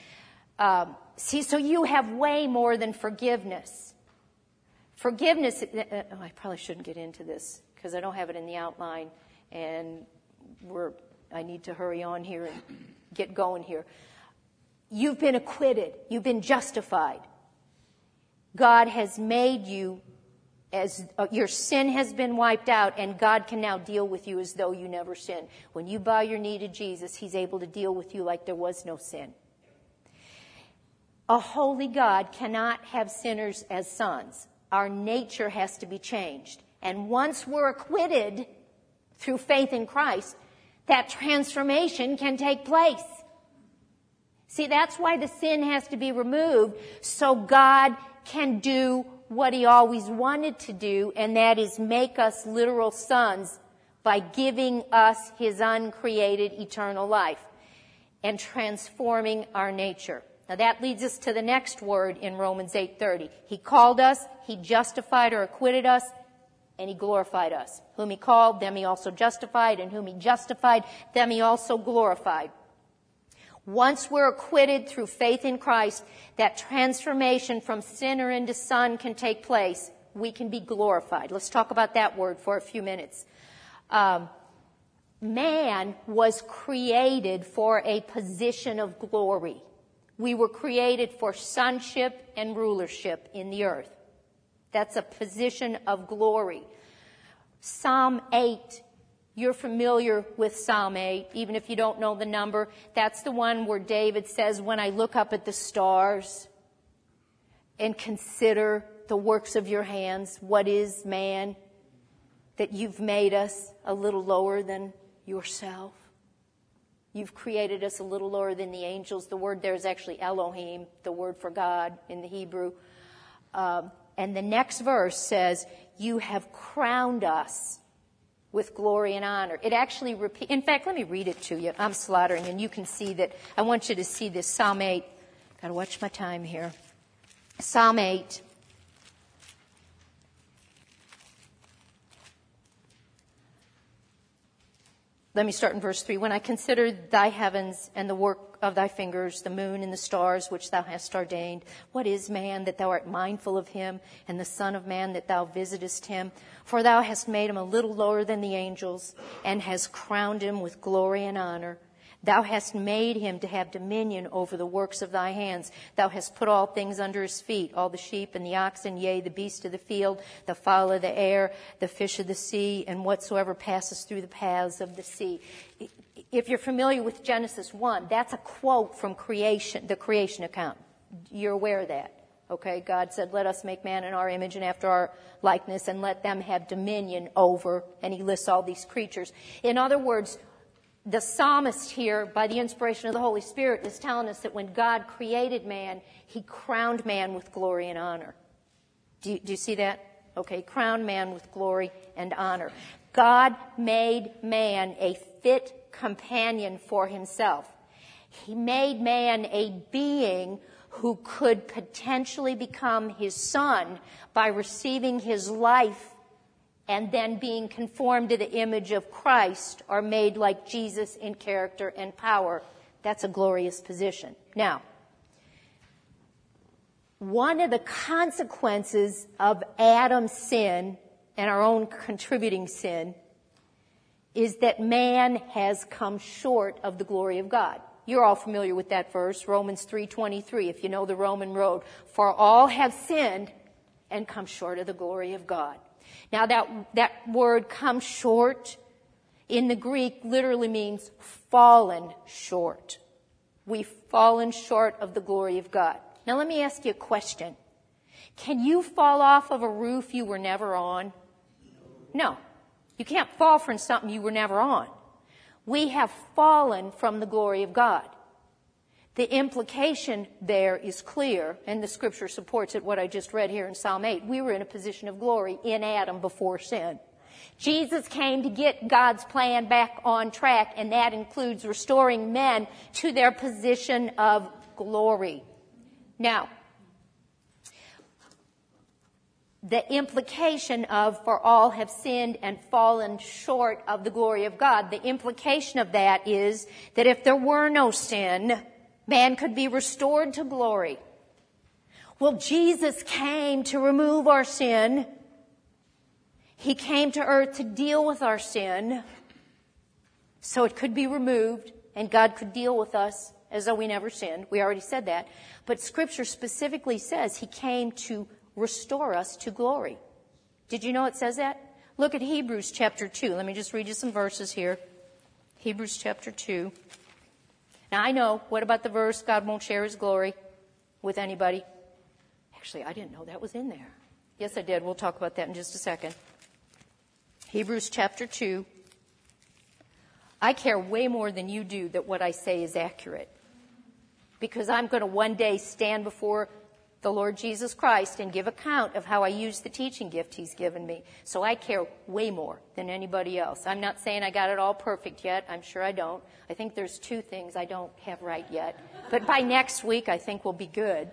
So you have way more than forgiveness. Forgiveness, I probably shouldn't get into this because I don't have it in the outline, and I need to hurry on here and get going here. You've been acquitted. You've been justified. God has made you as your sin has been wiped out, and God can now deal with you as though you never sinned. When you bow your knee to Jesus, He's able to deal with you like there was no sin. A holy God cannot have sinners as sons. Our nature has to be changed. And once we're acquitted through faith in Christ, that transformation can take place. See, that's why the sin has to be removed, so God can do what He always wanted to do, and that is make us literal sons by giving us His uncreated eternal life and transforming our nature. Now that leads us to the next word in Romans 8:30. He called us, He justified or acquitted us, and He glorified us. Whom He called, them He also justified, and whom He justified, them He also glorified. Once we're acquitted through faith in Christ, that transformation from sinner into son can take place. We can be glorified. Let's talk about that word for a few minutes. Man was created for a position of glory. We were created for sonship and rulership in the earth. That's a position of glory. Psalm 8. You're familiar with Psalm 8, even if you don't know the number. That's the one where David says, when I look up at the stars and consider the works of your hands, what is man that you've made us a little lower than yourself? You've created us a little lower than the angels. The word there is actually Elohim, the word for God in the Hebrew. And the next verse says, you have crowned us with glory and honor. It actually repeats. In fact, let me read it to you. I'm slaughtering, and you can see that. I want you to see this. Psalm 8. Got to watch my time here. Psalm 8. Let me start in verse 3. When I consider thy heavens and the work of thy fingers, the moon and the stars which thou hast ordained, what is man that thou art mindful of him, and the son of man that thou visitest him? For thou hast made him a little lower than the angels, and hast crowned him with glory and honor. Thou hast made him to have dominion over the works of thy hands. Thou hast put all things under his feet, all the sheep and the oxen, yea, the beast of the field, the fowl of the air, the fish of the sea, and whatsoever passes through the paths of the sea. If you're familiar with Genesis 1, that's a quote from creation, the creation account. You're aware of that. Okay, God said, let us make man in our image and after our likeness, and let them have dominion over, and He lists all these creatures. In other words, the psalmist here, by the inspiration of the Holy Spirit, is telling us that when God created man, He crowned man with glory and honor. Do you see that? Okay, crowned man with glory and honor. God made man a fit companion for Himself. He made man a being who could potentially become His son by receiving His life and then being conformed to the image of Christ, or made like Jesus in character and power. That's a glorious position. Now, one of the consequences of Adam's sin and our own contributing sin is that man has come short of the glory of God. You're all familiar with that verse, Romans 3:23, if you know the Roman road. For all have sinned and come short of the glory of God. Now that word come short in the Greek literally means fallen short. We've fallen short of the glory of God. Now let me ask you a question. Can you fall off of a roof you were never on? No. You can't fall from something you were never on. We have fallen from the glory of God. The implication there is clear, and the Scripture supports it, what I just read here in Psalm 8. We were in a position of glory in Adam before sin. Jesus came to get God's plan back on track, and that includes restoring men to their position of glory. Now, the implication of for all have sinned and fallen short of the glory of God, the implication of that is that if there were no sin, Man could be restored to glory. Well, Jesus came to remove our sin. He came to earth to deal with our sin so it could be removed and God could deal with us as though we never sinned. We already said that. But Scripture specifically says He came to restore us to glory. Did you know it says that? Look at Hebrews chapter 2. Let me just read you some verses here. Hebrews chapter 2. Now I know, what about the verse, God won't share His glory with anybody? Actually, I didn't know that was in there. Yes, I did. We'll talk about that in just a second. Hebrews chapter 2. I care way more than you do that what I say is accurate. Because I'm going to one day stand before the Lord Jesus Christ and give account of how I used the teaching gift He's given me. So I care way more than anybody else. I'm not saying I got it all perfect yet. I'm sure I don't. I think there's 2 things I don't have right yet. But by next week, I think we'll be good.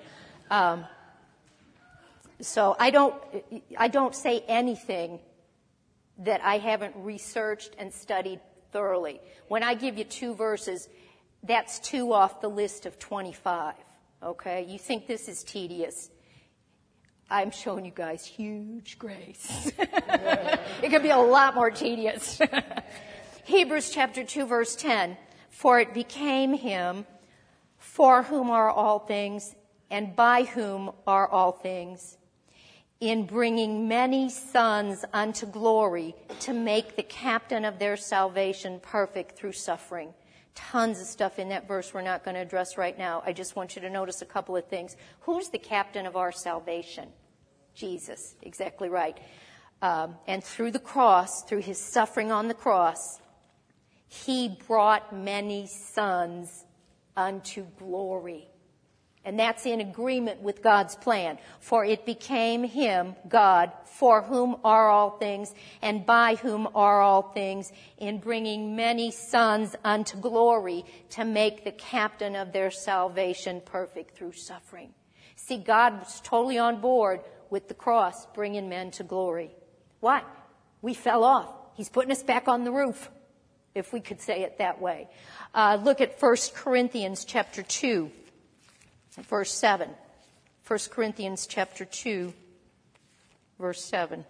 So I don't say anything that I haven't researched and studied thoroughly. When I give you 2 verses, that's 2 off the list of 25. Okay? You think this is tedious. I'm showing you guys huge grace. It could be a lot more tedious. Hebrews chapter 2, verse 10. For it became Him, for whom are all things, and by whom are all things, in bringing many sons unto glory, to make the captain of their salvation perfect through suffering. Tons of stuff in that verse we're not going to address right now. I just want you to notice a couple of things. Who's the captain of our salvation? Jesus. Exactly right. And through the cross, through His suffering on the cross, He brought many sons unto glory. And that's in agreement with God's plan. For it became Him, God, for whom are all things, and by whom are all things, in bringing many sons unto glory, to make the captain of their salvation perfect through suffering. See, God was totally on board with the cross, bringing men to glory. Why? We fell off. He's putting us back on the roof, if we could say it that way. Look at 1 Corinthians chapter 2. Verse 7. 1 Corinthians chapter 2, verse 7.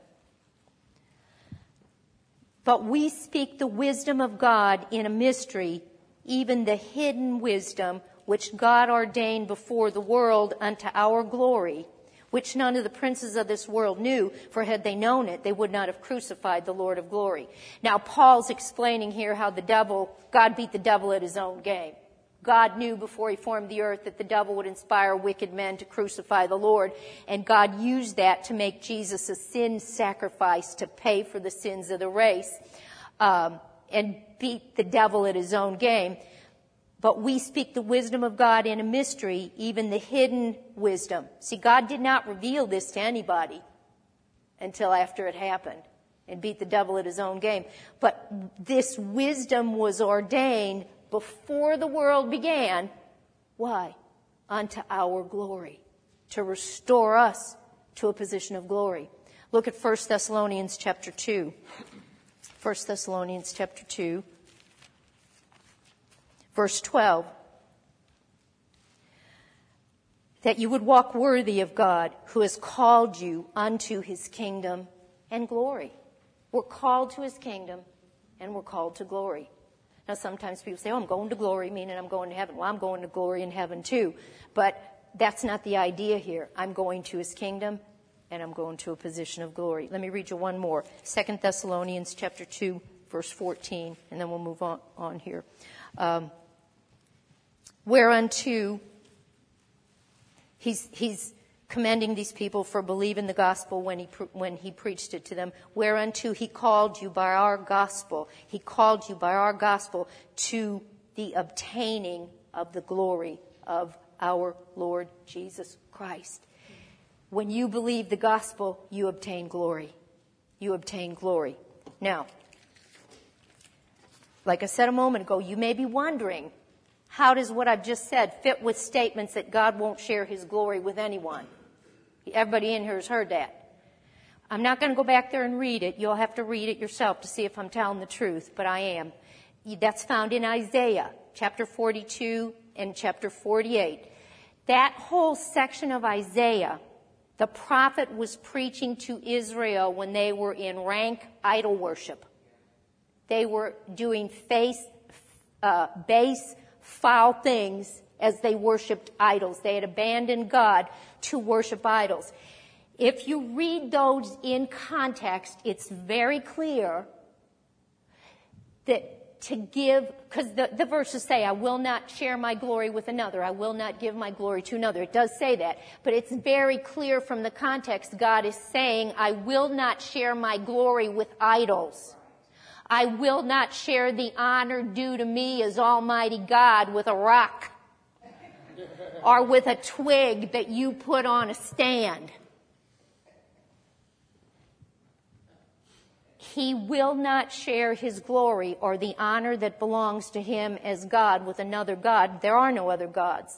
But we speak the wisdom of God in a mystery, even the hidden wisdom which God ordained before the world unto our glory, which none of the princes of this world knew, for had they known it, they would not have crucified the Lord of glory. Now, Paul's explaining here how God beat the devil at His own game. God knew before He formed the earth that the devil would inspire wicked men to crucify the Lord, and God used that to make Jesus a sin sacrifice to pay for the sins of the race, and beat the devil at his own game. But we speak the wisdom of God in a mystery, even the hidden wisdom. See, God did not reveal this to anybody until after it happened and beat the devil at his own game. But this wisdom was ordained before the world began. Why? Unto our glory, to restore us to a position of glory. Look at 1 Thessalonians chapter 2. 1 Thessalonians chapter 2, verse 12. That you would walk worthy of God, who has called you unto His kingdom and glory. We're called to His kingdom and we're called to glory. Now, sometimes people say, I'm going to glory, meaning I'm going to heaven. Well, I'm going to glory in heaven too. But that's not the idea here. I'm going to His kingdom, and I'm going to a position of glory. Let me read you one more. 2 Thessalonians chapter 2, verse 14, and then we'll move on here. Whereunto, he's commending these people for believing the gospel when he preached it to them. Whereunto He called you by our gospel. He called you by our gospel to the obtaining of the glory of our Lord Jesus Christ. When you believe the gospel, you obtain glory. You obtain glory. Now, like I said a moment ago, you may be wondering, how does what I've just said fit with statements that God won't share His glory with anyone? Everybody in here has heard that. I'm not going to go back there and read it. You'll have to read it yourself to see if I'm telling the truth, but I am. That's found in Isaiah chapter 42 and chapter 48. That whole section of Isaiah, the prophet was preaching to Israel when they were in rank idol worship. They were doing base, foul things as they worshiped idols. They had abandoned God to worship idols. If you read those in context, it's very clear that to give, because the verses say, I will not share my glory with another. I will not give my glory to another. It does say that. But it's very clear from the context, God is saying, I will not share my glory with idols. I will not share the honor due to me as Almighty God with a rock or with a twig that you put on a stand. He will not share his glory or the honor that belongs to him as God with another God. There are no other gods.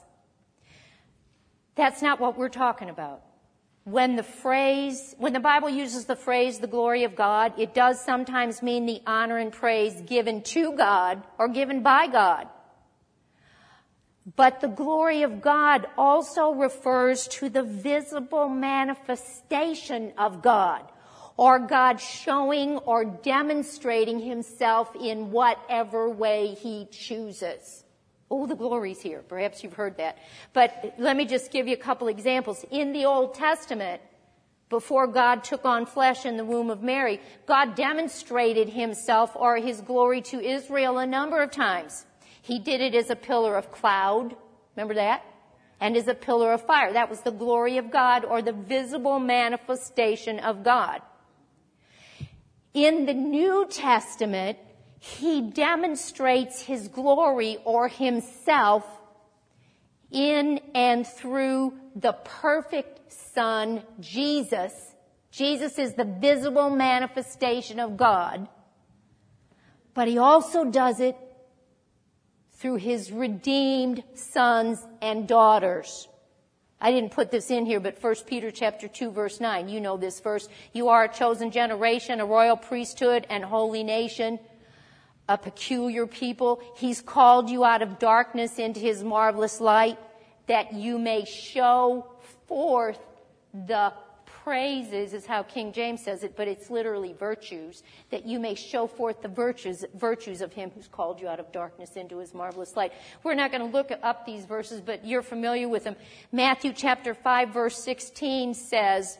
That's not what we're talking about. When the Bible uses the phrase, the glory of God, it does sometimes mean the honor and praise given to God or given by God. But the glory of God also refers to the visible manifestation of God, or God showing or demonstrating himself in whatever way he chooses. Oh, the glory's here. Perhaps you've heard that. But let me just give you a couple examples. In the Old Testament, before God took on flesh in the womb of Mary, God demonstrated himself or his glory to Israel a number of times. He did it as a pillar of cloud. Remember that? And as a pillar of fire. That was the glory of God, or the visible manifestation of God. In the New Testament, he demonstrates his glory or himself in and through the perfect Son, Jesus. Jesus is the visible manifestation of God. But he also does it through his redeemed sons and daughters. I didn't put this in here, but 1 Peter chapter 2, verse 9. You know this verse. You are a chosen generation, a royal priesthood, and holy nation, a peculiar people. He's called you out of darkness into his marvelous light, that you may show forth the praises, is how King James says it, but it's literally virtues, that you may show forth the virtues of him who's called you out of darkness into his marvelous light. We're not going to look up these verses, but you're familiar with them. Matthew chapter 5, verse 16 says,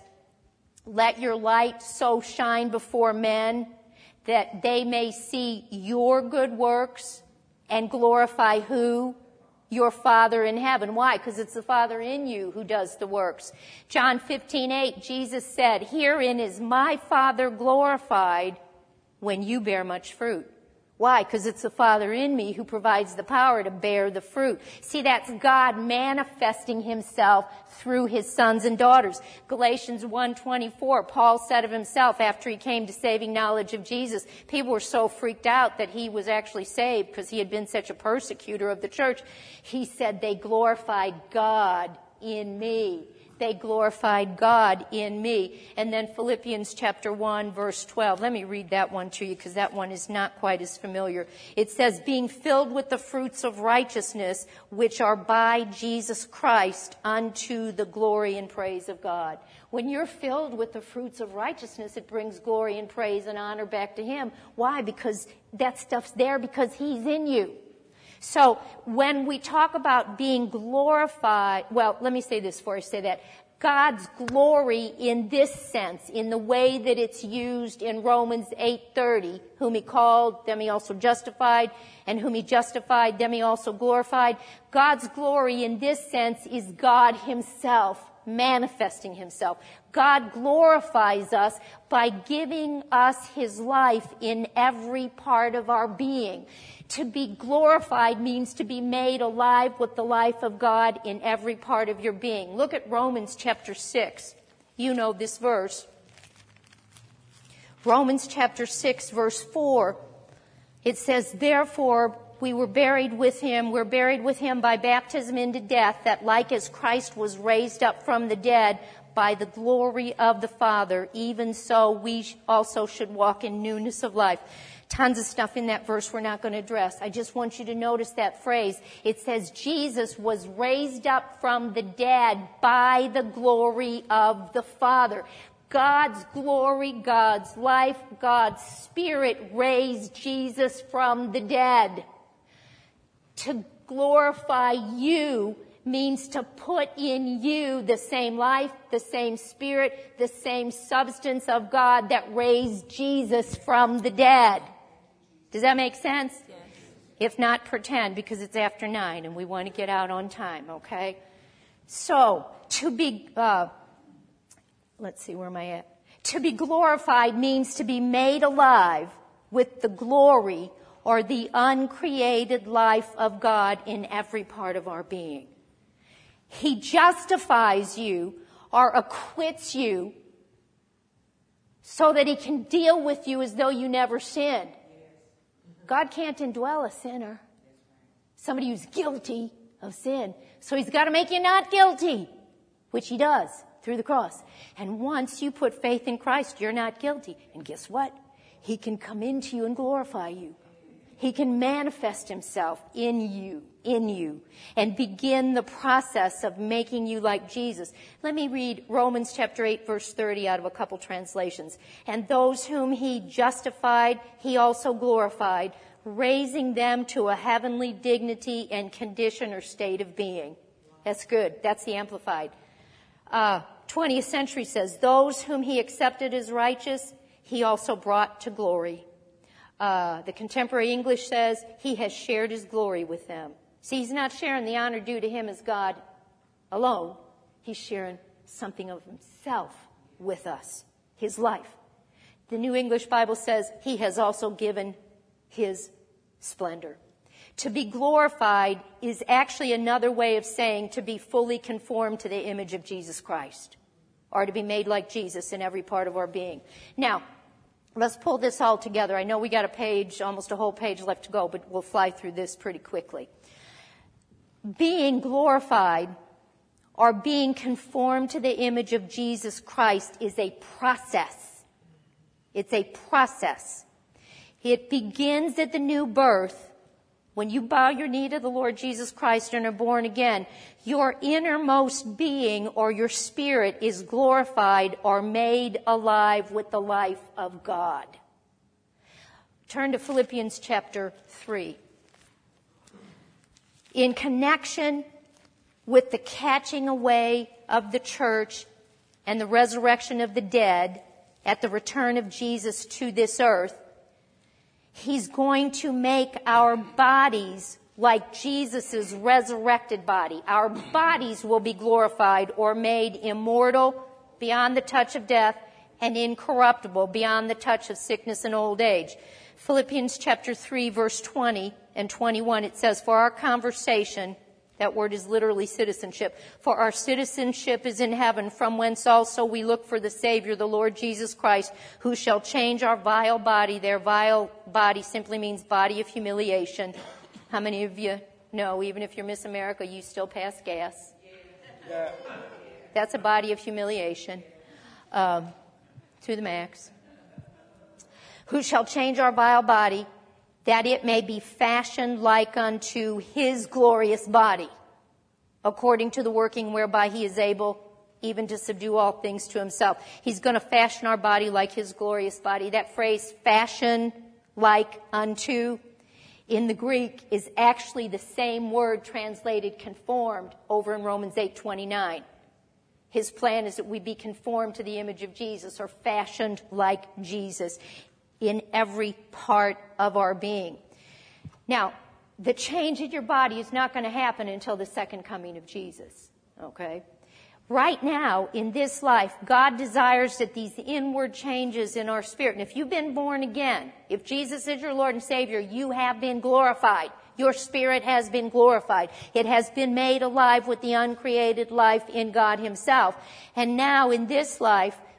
let your light so shine before men that they may see your good works and glorify who? Your Father in heaven. Why? Because it's the Father in you who does the works. John 15:8, Jesus said, herein is my Father glorified when you bear much fruit. Why? Because it's the Father in me who provides the power to bear the fruit. See, that's God manifesting himself through his sons and daughters. Galatians 1:24, Paul said of himself after he came to saving knowledge of Jesus, people were so freaked out that he was actually saved because he had been such a persecutor of the church. He said, they glorified God in me. They glorified God in me. And then Philippians chapter 1, verse 12. Let me read that one to you because that one is not quite as familiar. It says, being filled with the fruits of righteousness, which are by Jesus Christ, unto the glory and praise of God. When you're filled with the fruits of righteousness, it brings glory and praise and honor back to him. Why? Because that stuff's there because he's in you. So when we talk about being glorified, well, let me say this before I say that. God's glory in this sense, in the way that it's used in Romans 8:30, whom he called, them he also justified, and whom he justified, them he also glorified. God's glory in this sense is God himself manifesting himself. God glorifies us by giving us his life in every part of our being. To be glorified means to be made alive with the life of God in every part of your being. Look at Romans chapter 6. You know this verse. Romans chapter 6, verse 4. It says, therefore, we're buried with him by baptism into death, that like as Christ was raised up from the dead by the glory of the Father, even so we also should walk in newness of life. Tons of stuff in that verse we're not going to address. I just want you to notice that phrase. It says Jesus was raised up from the dead by the glory of the Father. God's glory, God's life, God's Spirit raised Jesus from the dead. To glorify you means to put in you the same life, the same Spirit, the same substance of God that raised Jesus from the dead. Does that make sense? Yes. If not, pretend, because it's after 9 and we want to get out on time, okay? So, to be, let's see, where am I at? To be glorified means to be made alive with the glory or the uncreated life of God in every part of our being. He justifies you or acquits you so that he can deal with you as though you never sinned. God can't indwell a sinner, somebody who's guilty of sin. So he's got to make you not guilty, which he does through the cross. And once you put faith in Christ, you're not guilty. And guess what? He can come into you and glorify you. He can manifest himself in you, and begin the process of making you like Jesus. Let me read Romans chapter 8, verse 30 out of a couple translations. And those whom he justified, he also glorified, raising them to a heavenly dignity and condition or state of being. That's good. That's the Amplified. 20th century says, those whom he accepted as righteous, he also brought to glory. The Contemporary English says, he has shared his glory with them. See, he's not sharing the honor due to him as God alone. He's sharing something of himself with us, his life. The New English Bible says, he has also given his splendor. To be glorified is actually another way of saying to be fully conformed to the image of Jesus Christ, or to be made like Jesus in every part of our being. Now, let's pull this all together. I know we got a page, almost a whole page left to go, but we'll fly through this pretty quickly. Being glorified or being conformed to the image of Jesus Christ is a process. It's a process. It begins at the new birth. When you bow your knee to the Lord Jesus Christ and are born again, your innermost being or your spirit is glorified or made alive with the life of God. Turn to Philippians chapter 3. In connection with the catching away of the church and the resurrection of the dead at the return of Jesus to this earth, he's going to make our bodies like Jesus' resurrected body. Our bodies will be glorified or made immortal beyond the touch of death and incorruptible beyond the touch of sickness and old age. Philippians chapter 3, verse 20 and 21, it says, for our conversation, that word is literally citizenship, for our citizenship is in heaven, from whence also we look for the Savior, the Lord Jesus Christ, who shall change our vile body. Their vile body simply means body of humiliation. How many of you know, even if you're Miss America, you still pass gas? Yeah. That's a body of humiliation, to the max. Who shall change our vile body, that it may be fashioned like unto his glorious body, according to the working whereby he is able even to subdue all things to himself. He's going to fashion our body like his glorious body. That phrase, fashion like unto, in the Greek is actually the same word translated conformed over in Romans 8:29. His plan is that we be conformed to the image of Jesus, or fashioned like Jesus in every part of our being. Now, the change in your body is not going to happen until the second coming of Jesus, okay? Right now, in this life, God desires that these inward changes in our spirit, and if you've been born again, if Jesus is your Lord and Savior, you have been glorified. Your spirit has been glorified. It has been made alive with the uncreated life in God himself. And now, in this life,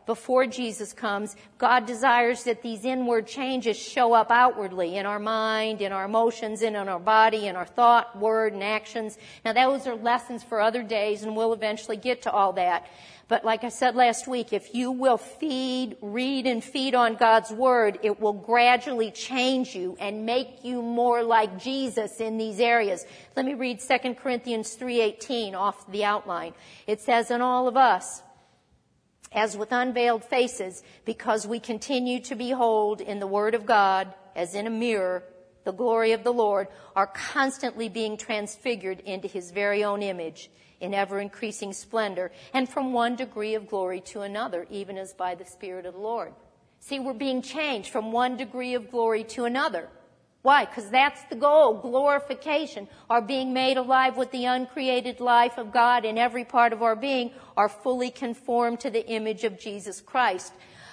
before Jesus comes, God desires that these inward changes show up outwardly in our mind, in our emotions, in our body, in our thought, word, and actions. Now, those are lessons for other days, and we'll eventually get to all that. But like I said last week, if you will read and feed on God's Word, it will gradually change you and make you more like Jesus in these areas. Let me read 2 Corinthians 3:18 off the outline. It says, "And all of us, as with unveiled faces, because we continue to behold in the Word of God, as in a mirror, the glory of the Lord, are constantly being transfigured into His very own image, in ever-increasing splendor, and from one degree of glory to another, even as by the Spirit of the Lord." See, we're being changed from one degree of glory to another. Why? Because that's the goal, glorification, our being made alive with the uncreated life of God in every part of our being, are fully conformed to the image of Jesus Christ.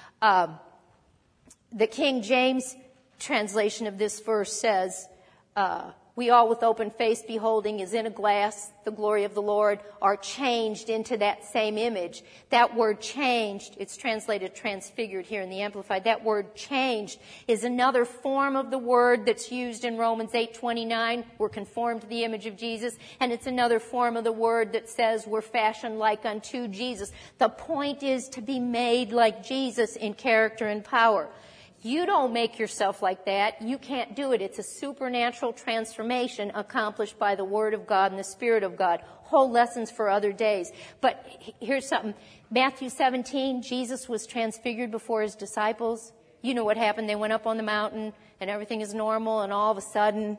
The King James translation of this verse says, "We all with open face beholding as in a glass the glory of the Lord are changed into that same image." That word changed, it's translated transfigured here in the Amplified. That word changed is another form of the word that's used in Romans 8:29. We're conformed to the image of Jesus. And it's another form of the word that says we're fashioned like unto Jesus. The point is to be made like Jesus in character and power. You don't make yourself like that. You can't do it. It's a supernatural transformation accomplished by the Word of God and the Spirit of God. Whole lessons for other days. But here's something. Matthew 17, Jesus was transfigured before His disciples. You know what happened. They went up on the mountain and everything is normal, and all of a sudden,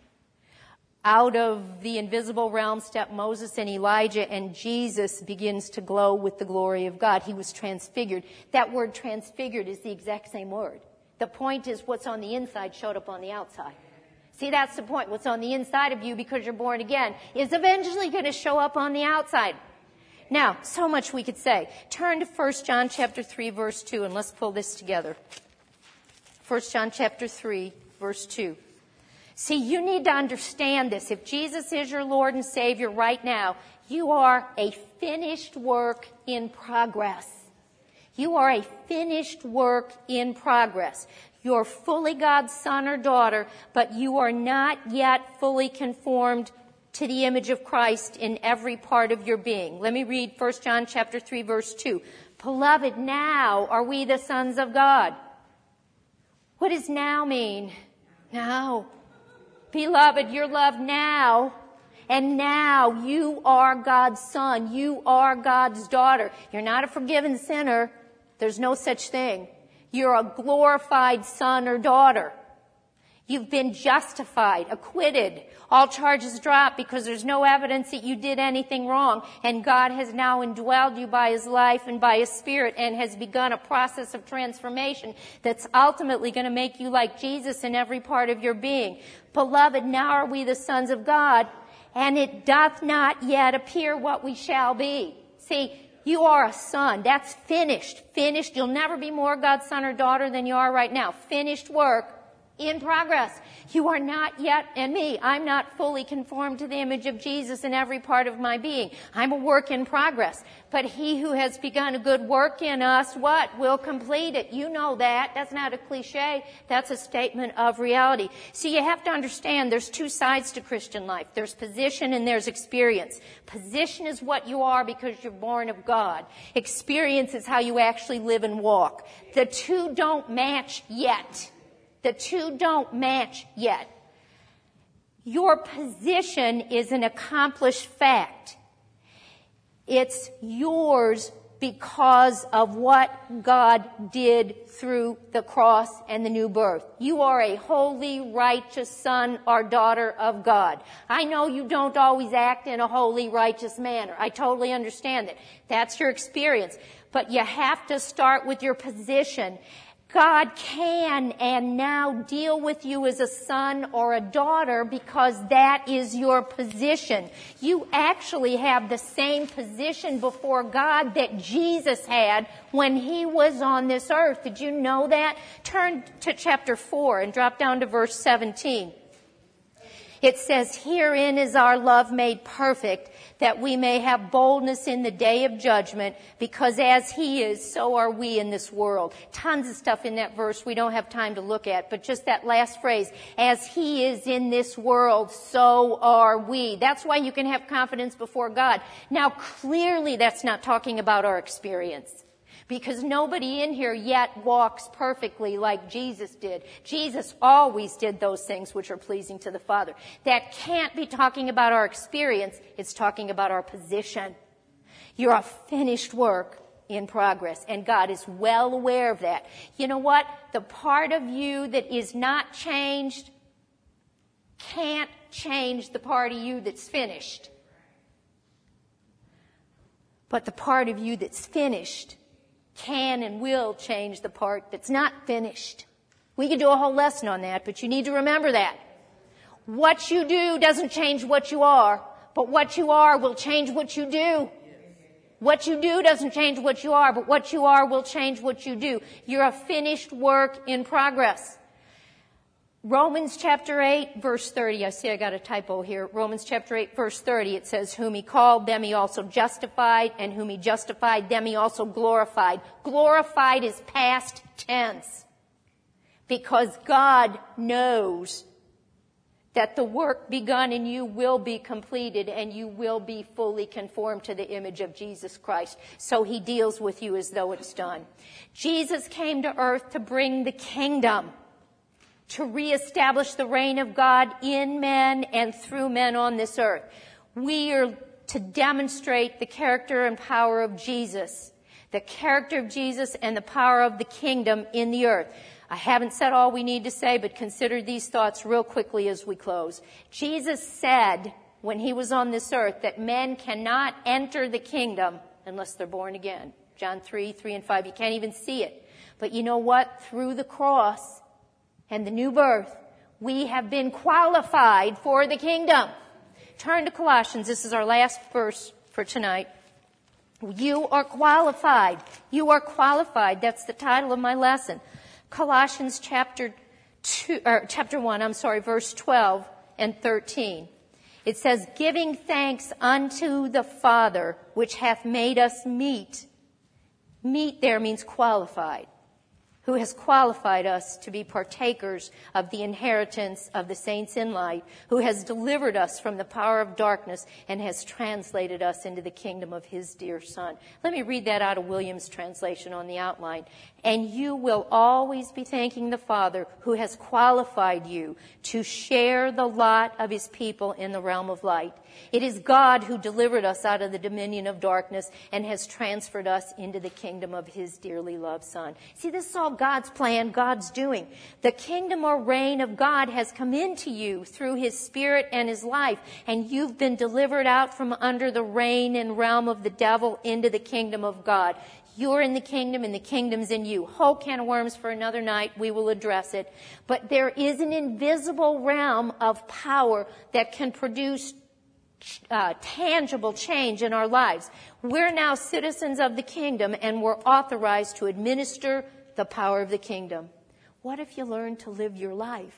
out of the invisible realm step Moses and Elijah, and Jesus begins to glow with the glory of God. He was transfigured. That word transfigured is the exact same word. The point is what's on the inside showed up on the outside. See, that's the point. What's on the inside of you because you're born again is eventually going to show up on the outside. Now, so much we could say. Turn to 1 John chapter 3, verse 2, and let's pull this together. 1 John chapter 3, verse 2. See, you need to understand this. If Jesus is your Lord and Savior right now, you are a finished work in progress. You are a finished work in progress. You're fully God's son or daughter, but you are not yet fully conformed to the image of Christ in every part of your being. Let me read 1 John chapter 3, verse 2. "Beloved, now are we the sons of God." What does now mean? Now. Beloved, you're loved now. And now you are God's son. You are God's daughter. You're not a forgiven sinner. There's no such thing. You're a glorified son or daughter. You've been justified, acquitted. All charges dropped because there's no evidence that you did anything wrong. And God has now indwelled you by His life and by His Spirit and has begun a process of transformation that's ultimately going to make you like Jesus in every part of your being. Beloved, now are we the sons of God, and it doth not yet appear what we shall be. See, you are a son. That's finished. Finished. You'll never be more God's son or daughter than you are right now. Finished work in progress. You are not yet, and me, I'm not fully conformed to the image of Jesus in every part of my being. I'm a work in progress. But He who has begun a good work in us, what? Will complete it. You know that. That's not a cliche. That's a statement of reality. See, you have to understand there's two sides to Christian life. There's position and there's experience. Position is what you are because you're born of God. Experience is how you actually live and walk. The two don't match yet. The two don't match yet. Your position is an accomplished fact. It's yours because of what God did through the cross and the new birth. You are a holy, righteous son or daughter of God. I know you don't always act in a holy, righteous manner. I totally understand that. That's your experience. But you have to start with your position. God can and now deal with you as a son or a daughter because that is your position. You actually have the same position before God that Jesus had when He was on this earth. Did you know that? Turn to chapter 4 and drop down to verse 17. It says, herein is our love made perfect, that we may have boldness in the day of judgment, because as he is, so are we in this world. Tons of stuff in that verse we don't have time to look at, but just that last phrase, as he is in this world, so are we. That's why you can have confidence before God. Now, clearly that's not talking about our experience. Because nobody in here yet walks perfectly like Jesus did. Jesus always did those things which are pleasing to the Father. That can't be talking about our experience. It's talking about our position. You're a finished work in progress, and God is well aware of that. You know what? The part of you that is not changed can't change the part of you that's finished. But the part of you that's finished can and will change the part that's not finished. We could do a whole lesson on that, but you need to remember that. What you do doesn't change what you are, but what you are will change what you do. What you do doesn't change what you are, but what you are will change what you do. You're a finished work in progress. Romans chapter 8, verse 30. I see I got a typo here. Romans chapter 8, verse 30. It says, whom he called, them he also justified, and whom he justified, them he also glorified. Glorified is past tense. Because God knows that the work begun in you will be completed and you will be fully conformed to the image of Jesus Christ. So he deals with you as though it's done. Jesus came to earth to bring the kingdom, to reestablish the reign of God in men and through men on this earth. We are to demonstrate the character and power of Jesus, the character of Jesus and the power of the kingdom in the earth. I haven't said all we need to say, but consider these thoughts real quickly as we close. Jesus said when he was on this earth that men cannot enter the kingdom unless they're born again. John 3, 3 and 5. You can't even see it. But you know what? Through the cross and the new birth, we have been qualified for the kingdom. Turn to Colossians. This is our last verse for tonight. You are qualified. You are qualified. That's the title of my lesson. Colossians chapter 1, verse 12 and 13. It says, giving thanks unto the Father, which hath made us meet. Meet there means qualified. Who has qualified us to be partakers of the inheritance of the saints in light, who has delivered us from the power of darkness and has translated us into the kingdom of his dear Son. Let me read that out of Williams' translation on the outline. And you will always be thanking the Father who has qualified you to share the lot of his people in the realm of light. It is God who delivered us out of the dominion of darkness and has transferred us into the kingdom of his dearly loved Son. See, this is all God's plan, God's doing. The kingdom or reign of God has come into you through his Spirit and his life, and you've been delivered out from under the reign and realm of the devil into the kingdom of God. You're in the kingdom and the kingdom's in you. Whole can of worms for another night. We will address it. But there is an invisible realm of power that can produce tangible change in our lives. We're now citizens of the kingdom and we're authorized to administer the power of the kingdom. What if you learn to live your life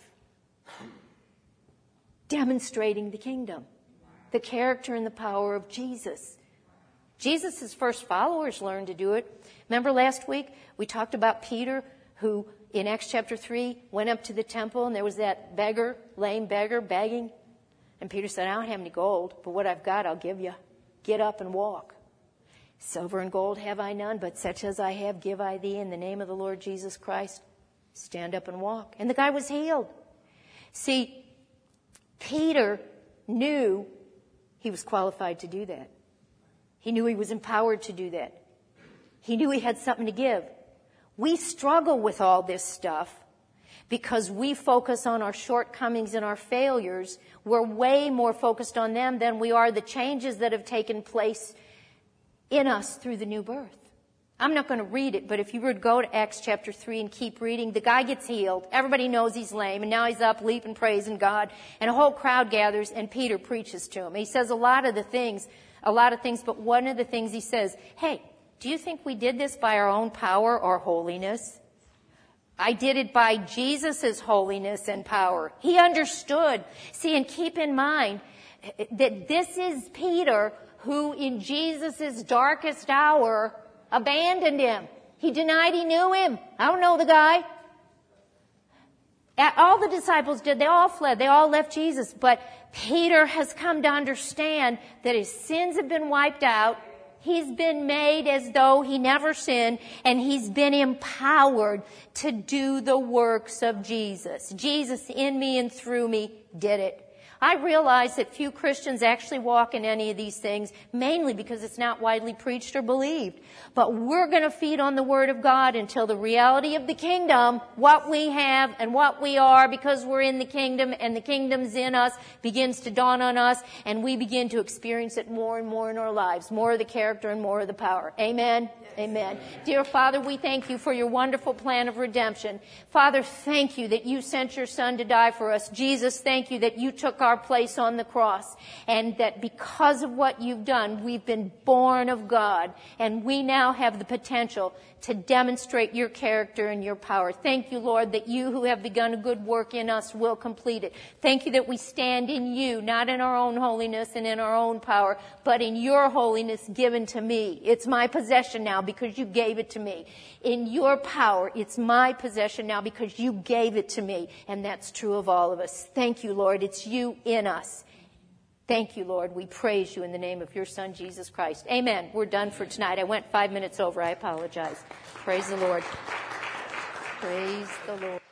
demonstrating the kingdom, the character and the power of Jesus? Jesus' first followers learned to do it. Remember last week we talked about Peter, who in Acts chapter 3 went up to the temple and there was that beggar, lame beggar, begging. And Peter said, I don't have any gold, but what I've got I'll give you. Get up and walk. Silver and gold have I none, but such as I have give I thee in the name of the Lord Jesus Christ. Stand up and walk. And the guy was healed. See, Peter knew he was qualified to do that. He knew he was empowered to do that. He knew he had something to give. We struggle with all this stuff because we focus on our shortcomings and our failures. We're way more focused on them than we are the changes that have taken place in us through the new birth. I'm not going to read it, but if you were to go to Acts chapter 3 and keep reading, the guy gets healed. Everybody knows he's lame, and now he's up leaping, praising God, and a whole crowd gathers, and Peter preaches to him. He says a lot of things, but one of the things he says, hey, do you think we did this by our own power or holiness? I did it by Jesus' holiness and power. He understood. See, and keep in mind that this is Peter who in Jesus' darkest hour abandoned him. He denied he knew him. I don't know the guy. All the disciples did. They all fled. They all left Jesus. But Peter has come to understand that his sins have been wiped out. He's been made as though he never sinned, and he's been empowered to do the works of Jesus. Jesus in me and through me did it. I realize that few Christians actually walk in any of these things, mainly because it's not widely preached or believed. But we're going to feed on the Word of God until the reality of the kingdom, what we have and what we are because we're in the kingdom and the kingdom's in us, begins to dawn on us, and we begin to experience it more and more in our lives. More of the character and more of the power. Amen? Amen. Dear Father, we thank you for your wonderful plan of redemption. Father, thank you that you sent your Son to die for us. Jesus, thank you that you took our place on the cross, and that because of what you've done, we've been born of God, and we now have the potential to demonstrate your character and your power. Thank you, Lord, that you who have begun a good work in us will complete it. Thank you that we stand in you, not in our own holiness and in our own power, but in your holiness given to me. It's my possession now because you gave it to me. In your power, it's my possession now because you gave it to me. And that's true of all of us. Thank you, Lord. It's you in us. Thank you, Lord. We praise you in the name of your Son, Jesus Christ. Amen. We're done for tonight. I went 5 minutes over. I apologize. Praise the Lord. Praise the Lord.